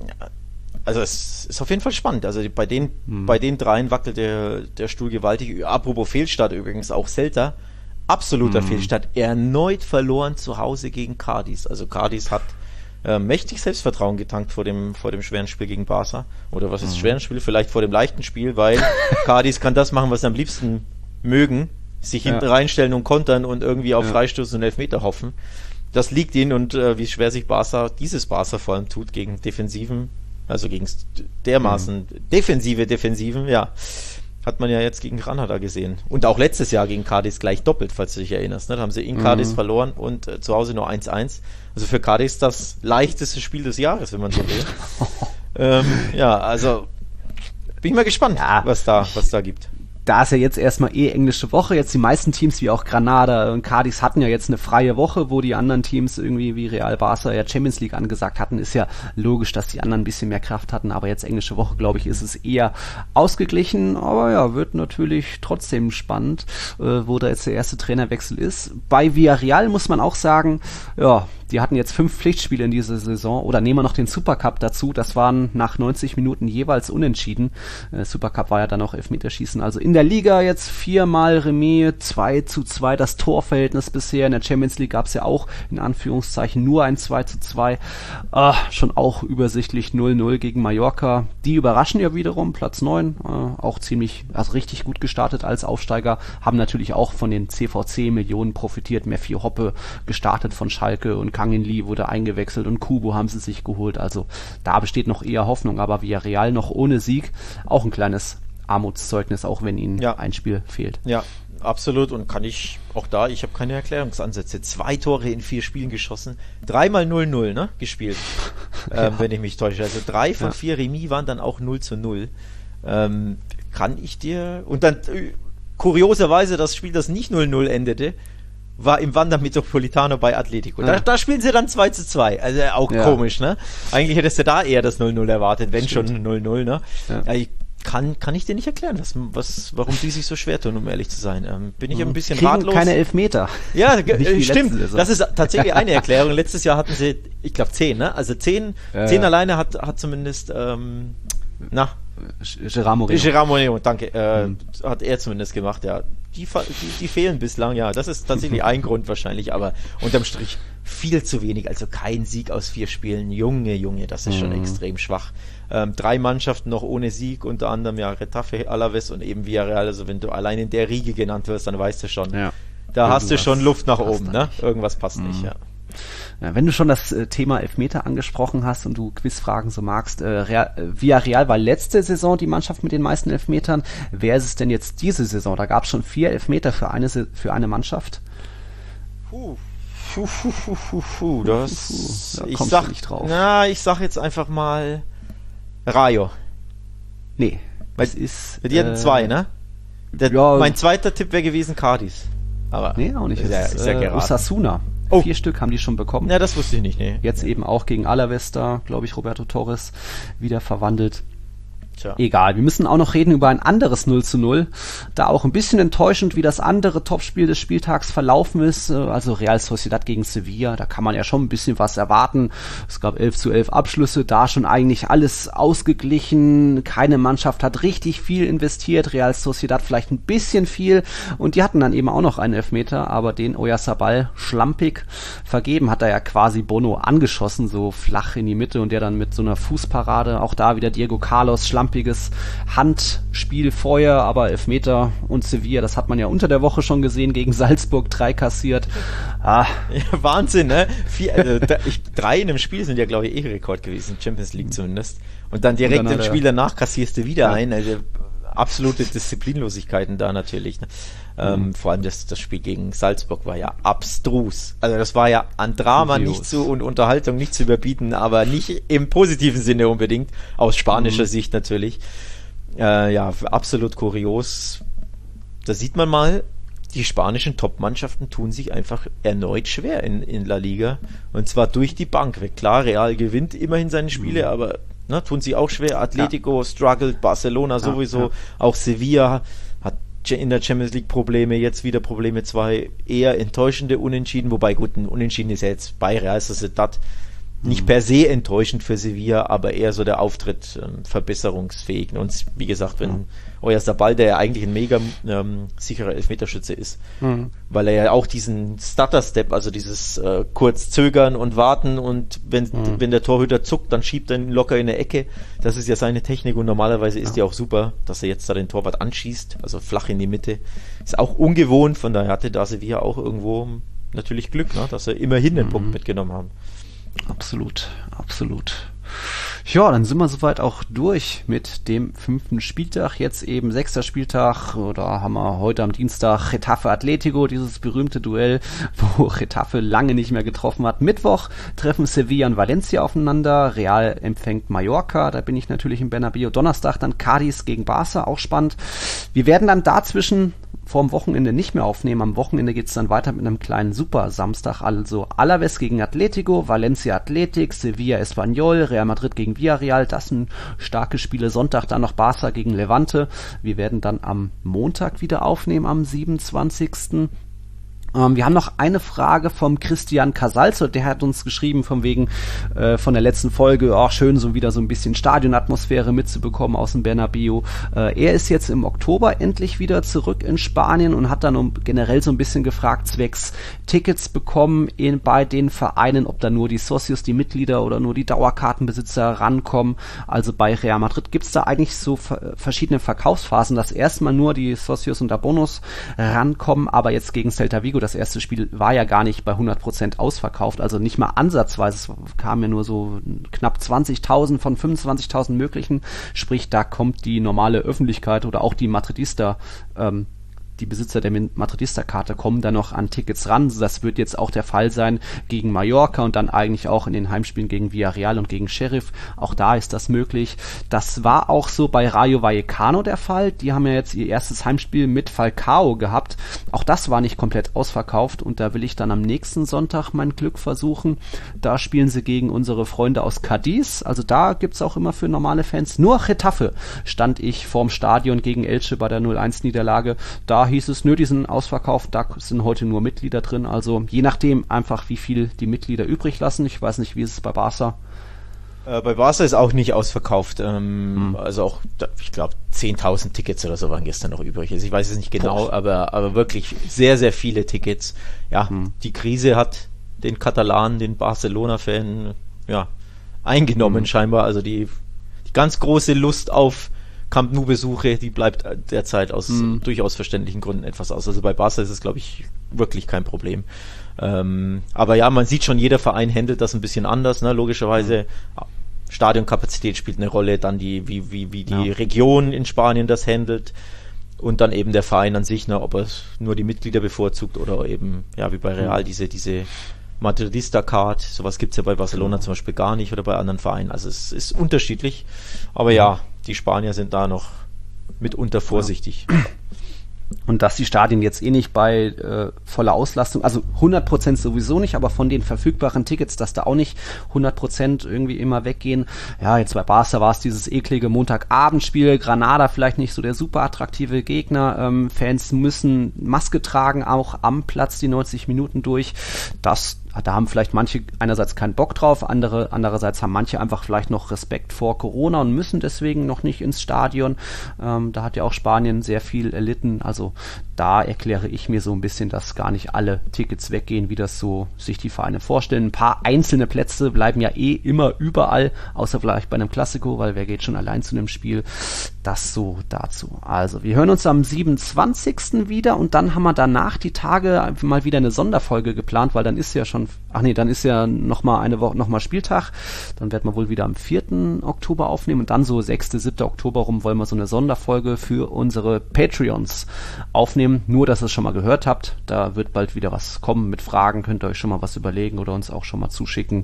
also es ist auf jeden Fall spannend. Also bei den, hm. bei den dreien wackelt der, der Stuhl gewaltig. Apropos Fehlstart übrigens, auch Celta, absoluter hm. Fehlstart, erneut verloren zu Hause gegen Cadiz. Also Cadiz hat Äh, mächtig Selbstvertrauen getankt vor dem vor dem schweren Spiel gegen Barca. Oder was ist mhm. schweren Spiel? Vielleicht vor dem leichten Spiel, weil Cadiz kann das machen, was sie am liebsten mögen, sich ja. hinten reinstellen und kontern und irgendwie auf ja. Freistoß und Elfmeter hoffen. Das liegt ihnen, und äh, wie schwer sich Barca, dieses Barca vor allem tut gegen Defensiven, also gegen dermaßen mhm. defensive Defensiven, ja. Hat man ja jetzt gegen Granada gesehen. Und auch letztes Jahr gegen Cadiz gleich doppelt, falls du dich erinnerst. Ne? Da haben sie in Cadiz mhm. verloren und äh, zu Hause nur eins eins. Also für Cadiz das leichteste Spiel des Jahres, wenn man so will. ähm, ja, also bin ich mal gespannt, ja. was da, was da gibt. Da ist ja jetzt erstmal eh englische Woche, jetzt die meisten Teams wie auch Granada und Cadiz hatten ja jetzt eine freie Woche, wo die anderen Teams irgendwie wie Real, Barca ja Champions League angesagt hatten, ist ja logisch, dass die anderen ein bisschen mehr Kraft hatten, aber jetzt englische Woche, glaube ich, ist es eher ausgeglichen, aber ja, wird natürlich trotzdem spannend, äh, wo da jetzt der erste Trainerwechsel ist. Bei Villarreal muss man auch sagen, ja, die hatten jetzt fünf Pflichtspiele in dieser Saison, oder nehmen wir noch den Supercup dazu, das waren nach neunzig Minuten jeweils unentschieden. Äh, Supercup war ja dann auch Elfmeterschießen, also in der Liga jetzt viermal Remis, zwei zu zwei das Torverhältnis bisher, in der Champions League gab es ja auch in Anführungszeichen nur ein zwei zu zwei, äh, schon auch übersichtlich null null gegen Mallorca, die überraschen ja wiederum, Platz neun, äh, auch ziemlich, also richtig gut gestartet als Aufsteiger, haben natürlich auch von den C V C-Millionen profitiert, Meffi Hoppe gestartet von Schalke und Kangin Lee wurde eingewechselt und Kubo haben sie sich geholt, also da besteht noch eher Hoffnung, aber Villarreal noch ohne Sieg, auch ein kleines Armutszeugnis, auch wenn ihnen ja. ein Spiel fehlt. Ja, absolut, und kann ich, auch da, ich habe keine Erklärungsansätze, zwei Tore in vier Spielen geschossen, dreimal null null, ne, gespielt, ja. ähm, wenn ich mich täusche, also drei von ja. vier Remis waren dann auch null zu null, ähm, kann ich dir, und dann äh, kurioserweise das Spiel, das nicht null null endete, war im Wanda Metropolitano bei Atletico. Da, ja. da spielen sie dann zwei zu zwei. Also auch ja. komisch, ne? Eigentlich hättest du da eher das null null erwartet, wenn Stimmt. schon null null, ne? Ja. Ja, ich kann, kann ich dir nicht erklären, was, was, warum die sich so schwer tun, um ehrlich zu sein. Ähm, bin ich mhm. ein bisschen Kriegen ratlos. Keine Elfmeter. Ja, äh, stimmt. Das ist tatsächlich eine Erklärung. Letztes Jahr hatten sie, ich glaube, zehn, ne? Also zehn, ja, zehn ja. alleine hat, hat zumindest, ähm, na, Gerard Moreno. Gerard Moreno, danke. Äh, mhm. Hat er zumindest gemacht, ja. Die, die, die fehlen bislang, ja. Das ist tatsächlich ein Grund wahrscheinlich, aber unterm Strich viel zu wenig. Also kein Sieg aus vier Spielen. Junge, Junge, das ist mhm. schon extrem schwach. Ähm, drei Mannschaften noch ohne Sieg, unter anderem ja Retafe, Alavés und eben Villarreal. Also wenn du allein in der Riege genannt wirst, dann weißt du schon, ja. da Irgendwas hast du schon Luft nach oben, ne? Irgendwas passt mhm. nicht, ja. Ja, wenn du schon das äh, Thema Elfmeter angesprochen hast und du Quizfragen so magst, äh, Real, äh, Villarreal war letzte Saison die Mannschaft mit den meisten Elfmetern. Wer ist es denn jetzt diese Saison? Da gab es schon vier Elfmeter für eine, für eine Mannschaft. Puh. Puh, puh, puh, puh, puh. Das, da ich kommst sag, du nicht drauf. Na, ich sag jetzt einfach mal Rayo. Nee. Weil, es ist, die hatten äh, zwei, ne? Der, ja, mein zweiter Tipp wäre gewesen Cadiz. Aber nee, auch nicht. Ist ja, ist ja äh, Osasuna. Oh. Vier Stück haben die schon bekommen. Ja, das wusste ich nicht, nee. Jetzt ja. eben auch gegen Alaves da, glaube ich, Roberto Torres wieder verwandelt. Tja. Egal, wir müssen auch noch reden über ein anderes null zu null. Da auch ein bisschen enttäuschend, wie das andere Topspiel des Spieltags verlaufen ist. Also Real Sociedad gegen Sevilla, da kann man ja schon ein bisschen was erwarten. Es gab elf zu elf Abschlüsse, da schon eigentlich alles ausgeglichen. Keine Mannschaft hat richtig viel investiert. Real Sociedad vielleicht ein bisschen viel. Und die hatten dann eben auch noch einen Elfmeter, aber den Oyarzabal schlampig vergeben. Hat er ja quasi Bono angeschossen, so flach in die Mitte, und der dann mit so einer Fußparade, auch da wieder Diego Carlos, schlampiges Handspiel vorher, aber Elfmeter, und Sevilla, das hat man ja unter der Woche schon gesehen, gegen Salzburg drei kassiert. Ah. Ja, Wahnsinn, ne? Vier, also, ich, drei in einem Spiel sind ja, glaube ich, eh Rekord gewesen, Champions League zumindest. Und dann direkt und dann im Spiel danach kassierst du wieder ja. ein, also absolute Disziplinlosigkeiten da natürlich. Ne? Ähm, mhm. Vor allem das, das Spiel gegen Salzburg war ja abstrus. Also das war ja an Drama Kurios. nicht zu und Unterhaltung nicht zu überbieten, aber nicht im positiven Sinne unbedingt, aus spanischer mhm. Sicht natürlich. Äh, ja, absolut kurios. Da sieht man mal, die spanischen Top-Mannschaften tun sich einfach erneut schwer in, in La Liga. Und zwar durch die Bank weg. Klar, Real gewinnt immerhin seine Spiele, mhm. aber ne, tun sie auch schwer. Atletico ja. struggelt, Barcelona sowieso, ja, ja. auch Sevilla hat in der Champions League Probleme, jetzt wieder Probleme, zwei eher enttäuschende Unentschieden, wobei gut, ein Unentschieden ist ja jetzt bei Real Sociedad nicht per se enttäuschend für Sevilla, aber eher so der Auftritt ähm, verbesserungsfähig. Und wie gesagt, wenn Oyarzabal, der ja eigentlich ein mega ähm, sicherer Elfmeterschütze ist, mhm. weil er ja auch diesen Stutter-Step, also dieses äh, kurz zögern und warten, und wenn, mhm. wenn der Torhüter zuckt, dann schiebt er ihn locker in eine Ecke. Das ist ja seine Technik, und normalerweise ist die auch super, dass er jetzt da den Torwart anschießt, also flach in die Mitte. Ist auch ungewohnt, von daher hatte da Sevilla auch irgendwo natürlich Glück, ne, dass er immerhin den mhm. Punkt mitgenommen haben. Absolut, absolut. Ja, dann sind wir soweit auch durch mit dem fünften Spieltag. Jetzt eben sechster Spieltag, oder haben wir heute am Dienstag Getafe Atletico, dieses berühmte Duell, wo Getafe lange nicht mehr getroffen hat. Mittwoch treffen Sevilla und Valencia aufeinander. Real empfängt Mallorca, da bin ich natürlich im Bernabéu. Donnerstag dann Cádiz gegen Barça, auch spannend. Wir werden dann dazwischen vorm Wochenende nicht mehr aufnehmen. Am Wochenende geht es dann weiter mit einem kleinen Super-Samstag. Also Alaves gegen Atletico, Valencia Athletic, Sevilla Espanyol, Real Madrid gegen Villarreal. Das sind starke Spiele. Sonntag dann noch Barça gegen Levante. Wir werden dann am Montag wieder aufnehmen, am siebenundzwanzigsten Ähm, wir haben noch eine Frage vom Christian Casalzo, der hat uns geschrieben von wegen äh, von der letzten Folge, auch oh, schön so wieder so ein bisschen Stadionatmosphäre mitzubekommen aus dem Bernabéu. Äh, er ist jetzt im Oktober endlich wieder zurück in Spanien und hat dann um, generell so ein bisschen gefragt, zwecks Tickets bekommen in, bei den Vereinen, ob da nur die Socios, die Mitglieder oder nur die Dauerkartenbesitzer rankommen. Also bei Real Madrid gibt's da eigentlich so ver- verschiedene Verkaufsphasen, dass erstmal nur die Socios und Abonos rankommen, aber jetzt gegen Celta Vigo, das erste Spiel war ja gar nicht bei hundert Prozent ausverkauft, also nicht mal ansatzweise, es kamen ja nur so knapp zwanzigtausend von fünfundzwanzigtausend möglichen, sprich da kommt die normale Öffentlichkeit oder auch die Madridista, ähm, die Besitzer der Madridista-Karte kommen dann noch an Tickets ran. Das wird jetzt auch der Fall sein gegen Mallorca und dann eigentlich auch in den Heimspielen gegen Villarreal und gegen Sheriff. Auch da ist das möglich. Das war auch so bei Rayo Vallecano der Fall. Die haben ja jetzt ihr erstes Heimspiel mit Falcao gehabt. Auch das war nicht komplett ausverkauft und da will ich dann am nächsten Sonntag mein Glück versuchen. Da spielen sie gegen unsere Freunde aus Cadiz. Also da gibt's auch immer für normale Fans. Nur Getafe stand ich vorm Stadion gegen Elche bei der null eins Niederlage. Da hieß es, nö, die sind ausverkauft, da sind heute nur Mitglieder drin, also je nachdem einfach, wie viel die Mitglieder übrig lassen. Ich weiß nicht, wie ist es bei Barça? Äh, bei Barça ist auch nicht ausverkauft, ähm, hm. also auch, ich glaube, zehntausend Tickets oder so waren gestern noch übrig. Also ich weiß es nicht genau, aber, aber wirklich sehr, sehr viele Tickets. Ja, hm. die Krise hat den Katalanen, den Barcelona-Fan, ja, eingenommen hm. scheinbar, also die, die ganz große Lust auf Camp Nou-Besuche, die bleibt derzeit aus mm. durchaus verständlichen Gründen etwas aus. Also bei Barca ist es, glaube ich, wirklich kein Problem. Ähm, aber ja, man sieht schon, jeder Verein handelt das ein bisschen anders, ne? Logischerweise. Mm. Stadionkapazität spielt eine Rolle, dann die, wie, wie, wie die ja. Region in Spanien das handelt und dann eben der Verein an sich, ne? Ob er nur die Mitglieder bevorzugt oder eben, ja, wie bei Real, mm. diese, diese Madridista-Card, sowas gibt's ja bei Barcelona mm. zum Beispiel gar nicht oder bei anderen Vereinen. Also es ist unterschiedlich, aber mm. ja, die Spanier sind da noch mitunter vorsichtig. Und dass die Stadien jetzt eh nicht bei äh, voller Auslastung, also hundert Prozent sowieso nicht, aber von den verfügbaren Tickets, dass da auch nicht hundert Prozent irgendwie immer weggehen. Ja, jetzt bei Barca war es dieses eklige Montagabendspiel, Granada vielleicht nicht so der super attraktive Gegner. Ähm, Fans müssen Maske tragen, auch am Platz die neunzig Minuten durch. Das Da haben vielleicht manche einerseits keinen Bock drauf, andere andererseits haben manche einfach vielleicht noch Respekt vor Corona und müssen deswegen noch nicht ins Stadion. Ähm, da hat ja auch Spanien sehr viel erlitten. Also da erkläre ich mir so ein bisschen, dass gar nicht alle Tickets weggehen, wie das so sich die Vereine vorstellen. Ein paar einzelne Plätze bleiben ja eh immer überall, außer vielleicht bei einem Klassiko, weil wer geht schon allein zu einem Spiel. Das so dazu. Also wir hören uns am siebenundzwanzigsten wieder und dann haben wir danach die Tage mal wieder eine Sonderfolge geplant, weil dann ist ja schon, ach nee, dann ist ja nochmal eine Woche, nochmal Spieltag. Dann werden wir wohl wieder am vierten Oktober aufnehmen und dann so sechsten, siebten Oktober rum wollen wir so eine Sonderfolge für unsere Patreons aufnehmen. Nur, dass ihr es schon mal gehört habt. Da wird bald wieder was kommen mit Fragen. Könnt ihr euch schon mal was überlegen oder uns auch schon mal zuschicken.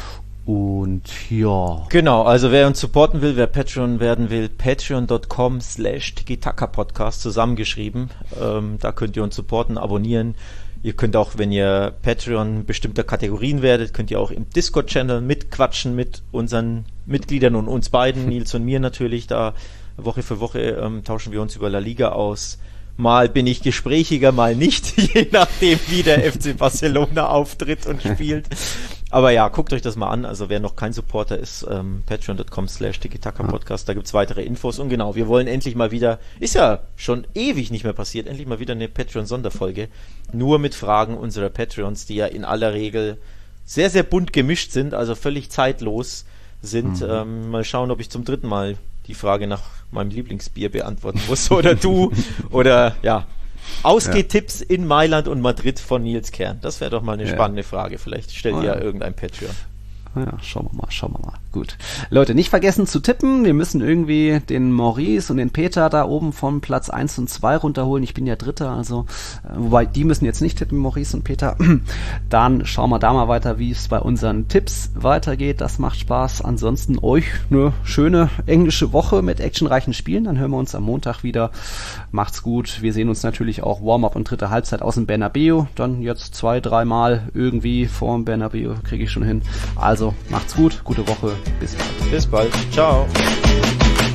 Und ja. Genau, also wer uns supporten will, wer Patreon werden will, patreon.com slash Tiki-Taka-Podcast zusammengeschrieben. Ähm, da könnt ihr uns supporten, abonnieren. Ihr könnt auch, wenn ihr Patreon bestimmter Kategorien werdet, könnt ihr auch im Discord-Channel mitquatschen mit unseren Mitgliedern und uns beiden, Nils und mir natürlich. Da Woche für Woche ähm, tauschen wir uns über La Liga aus. Mal bin ich gesprächiger, mal nicht, je nachdem, wie der F C Barcelona auftritt und spielt. Aber ja, guckt euch das mal an. Also wer noch kein Supporter ist, ähm, patreon.com slash Tiki-Taka-Podcast, da gibt's weitere Infos. Und genau, wir wollen endlich mal wieder, ist ja schon ewig nicht mehr passiert, endlich mal wieder eine Patreon-Sonderfolge. Nur mit Fragen unserer Patreons, die ja in aller Regel sehr, sehr bunt gemischt sind, also völlig zeitlos sind. Mhm. Ähm, mal schauen, ob ich zum dritten Mal die Frage nach meinem Lieblingsbier beantworten muss oder du oder ja, Ausgehtipps ja. in Mailand und Madrid von Nils Kern. Das wäre doch mal eine ja. spannende Frage. Vielleicht stellt oh, ihr ja irgendein Patreon. Ja, schauen wir mal, schauen wir mal. Gut. Leute, nicht vergessen zu tippen. Wir müssen irgendwie den Maurice und den Peter da oben von Platz eins und zwei runterholen. Ich bin ja Dritter, also, äh, wobei die müssen jetzt nicht tippen, Maurice und Peter. Dann schauen wir da mal weiter, wie es bei unseren Tipps weitergeht. Das macht Spaß. Ansonsten euch eine schöne englische Woche mit actionreichen Spielen. Dann hören wir uns am Montag wieder. Macht's gut. Wir sehen uns natürlich auch Warm-up und dritte Halbzeit aus dem Bernabeu. Dann jetzt zwei, dreimal irgendwie vor dem Bernabeu kriege ich schon hin. Also macht's gut, gute Woche, bis bald. Bis bald, ciao.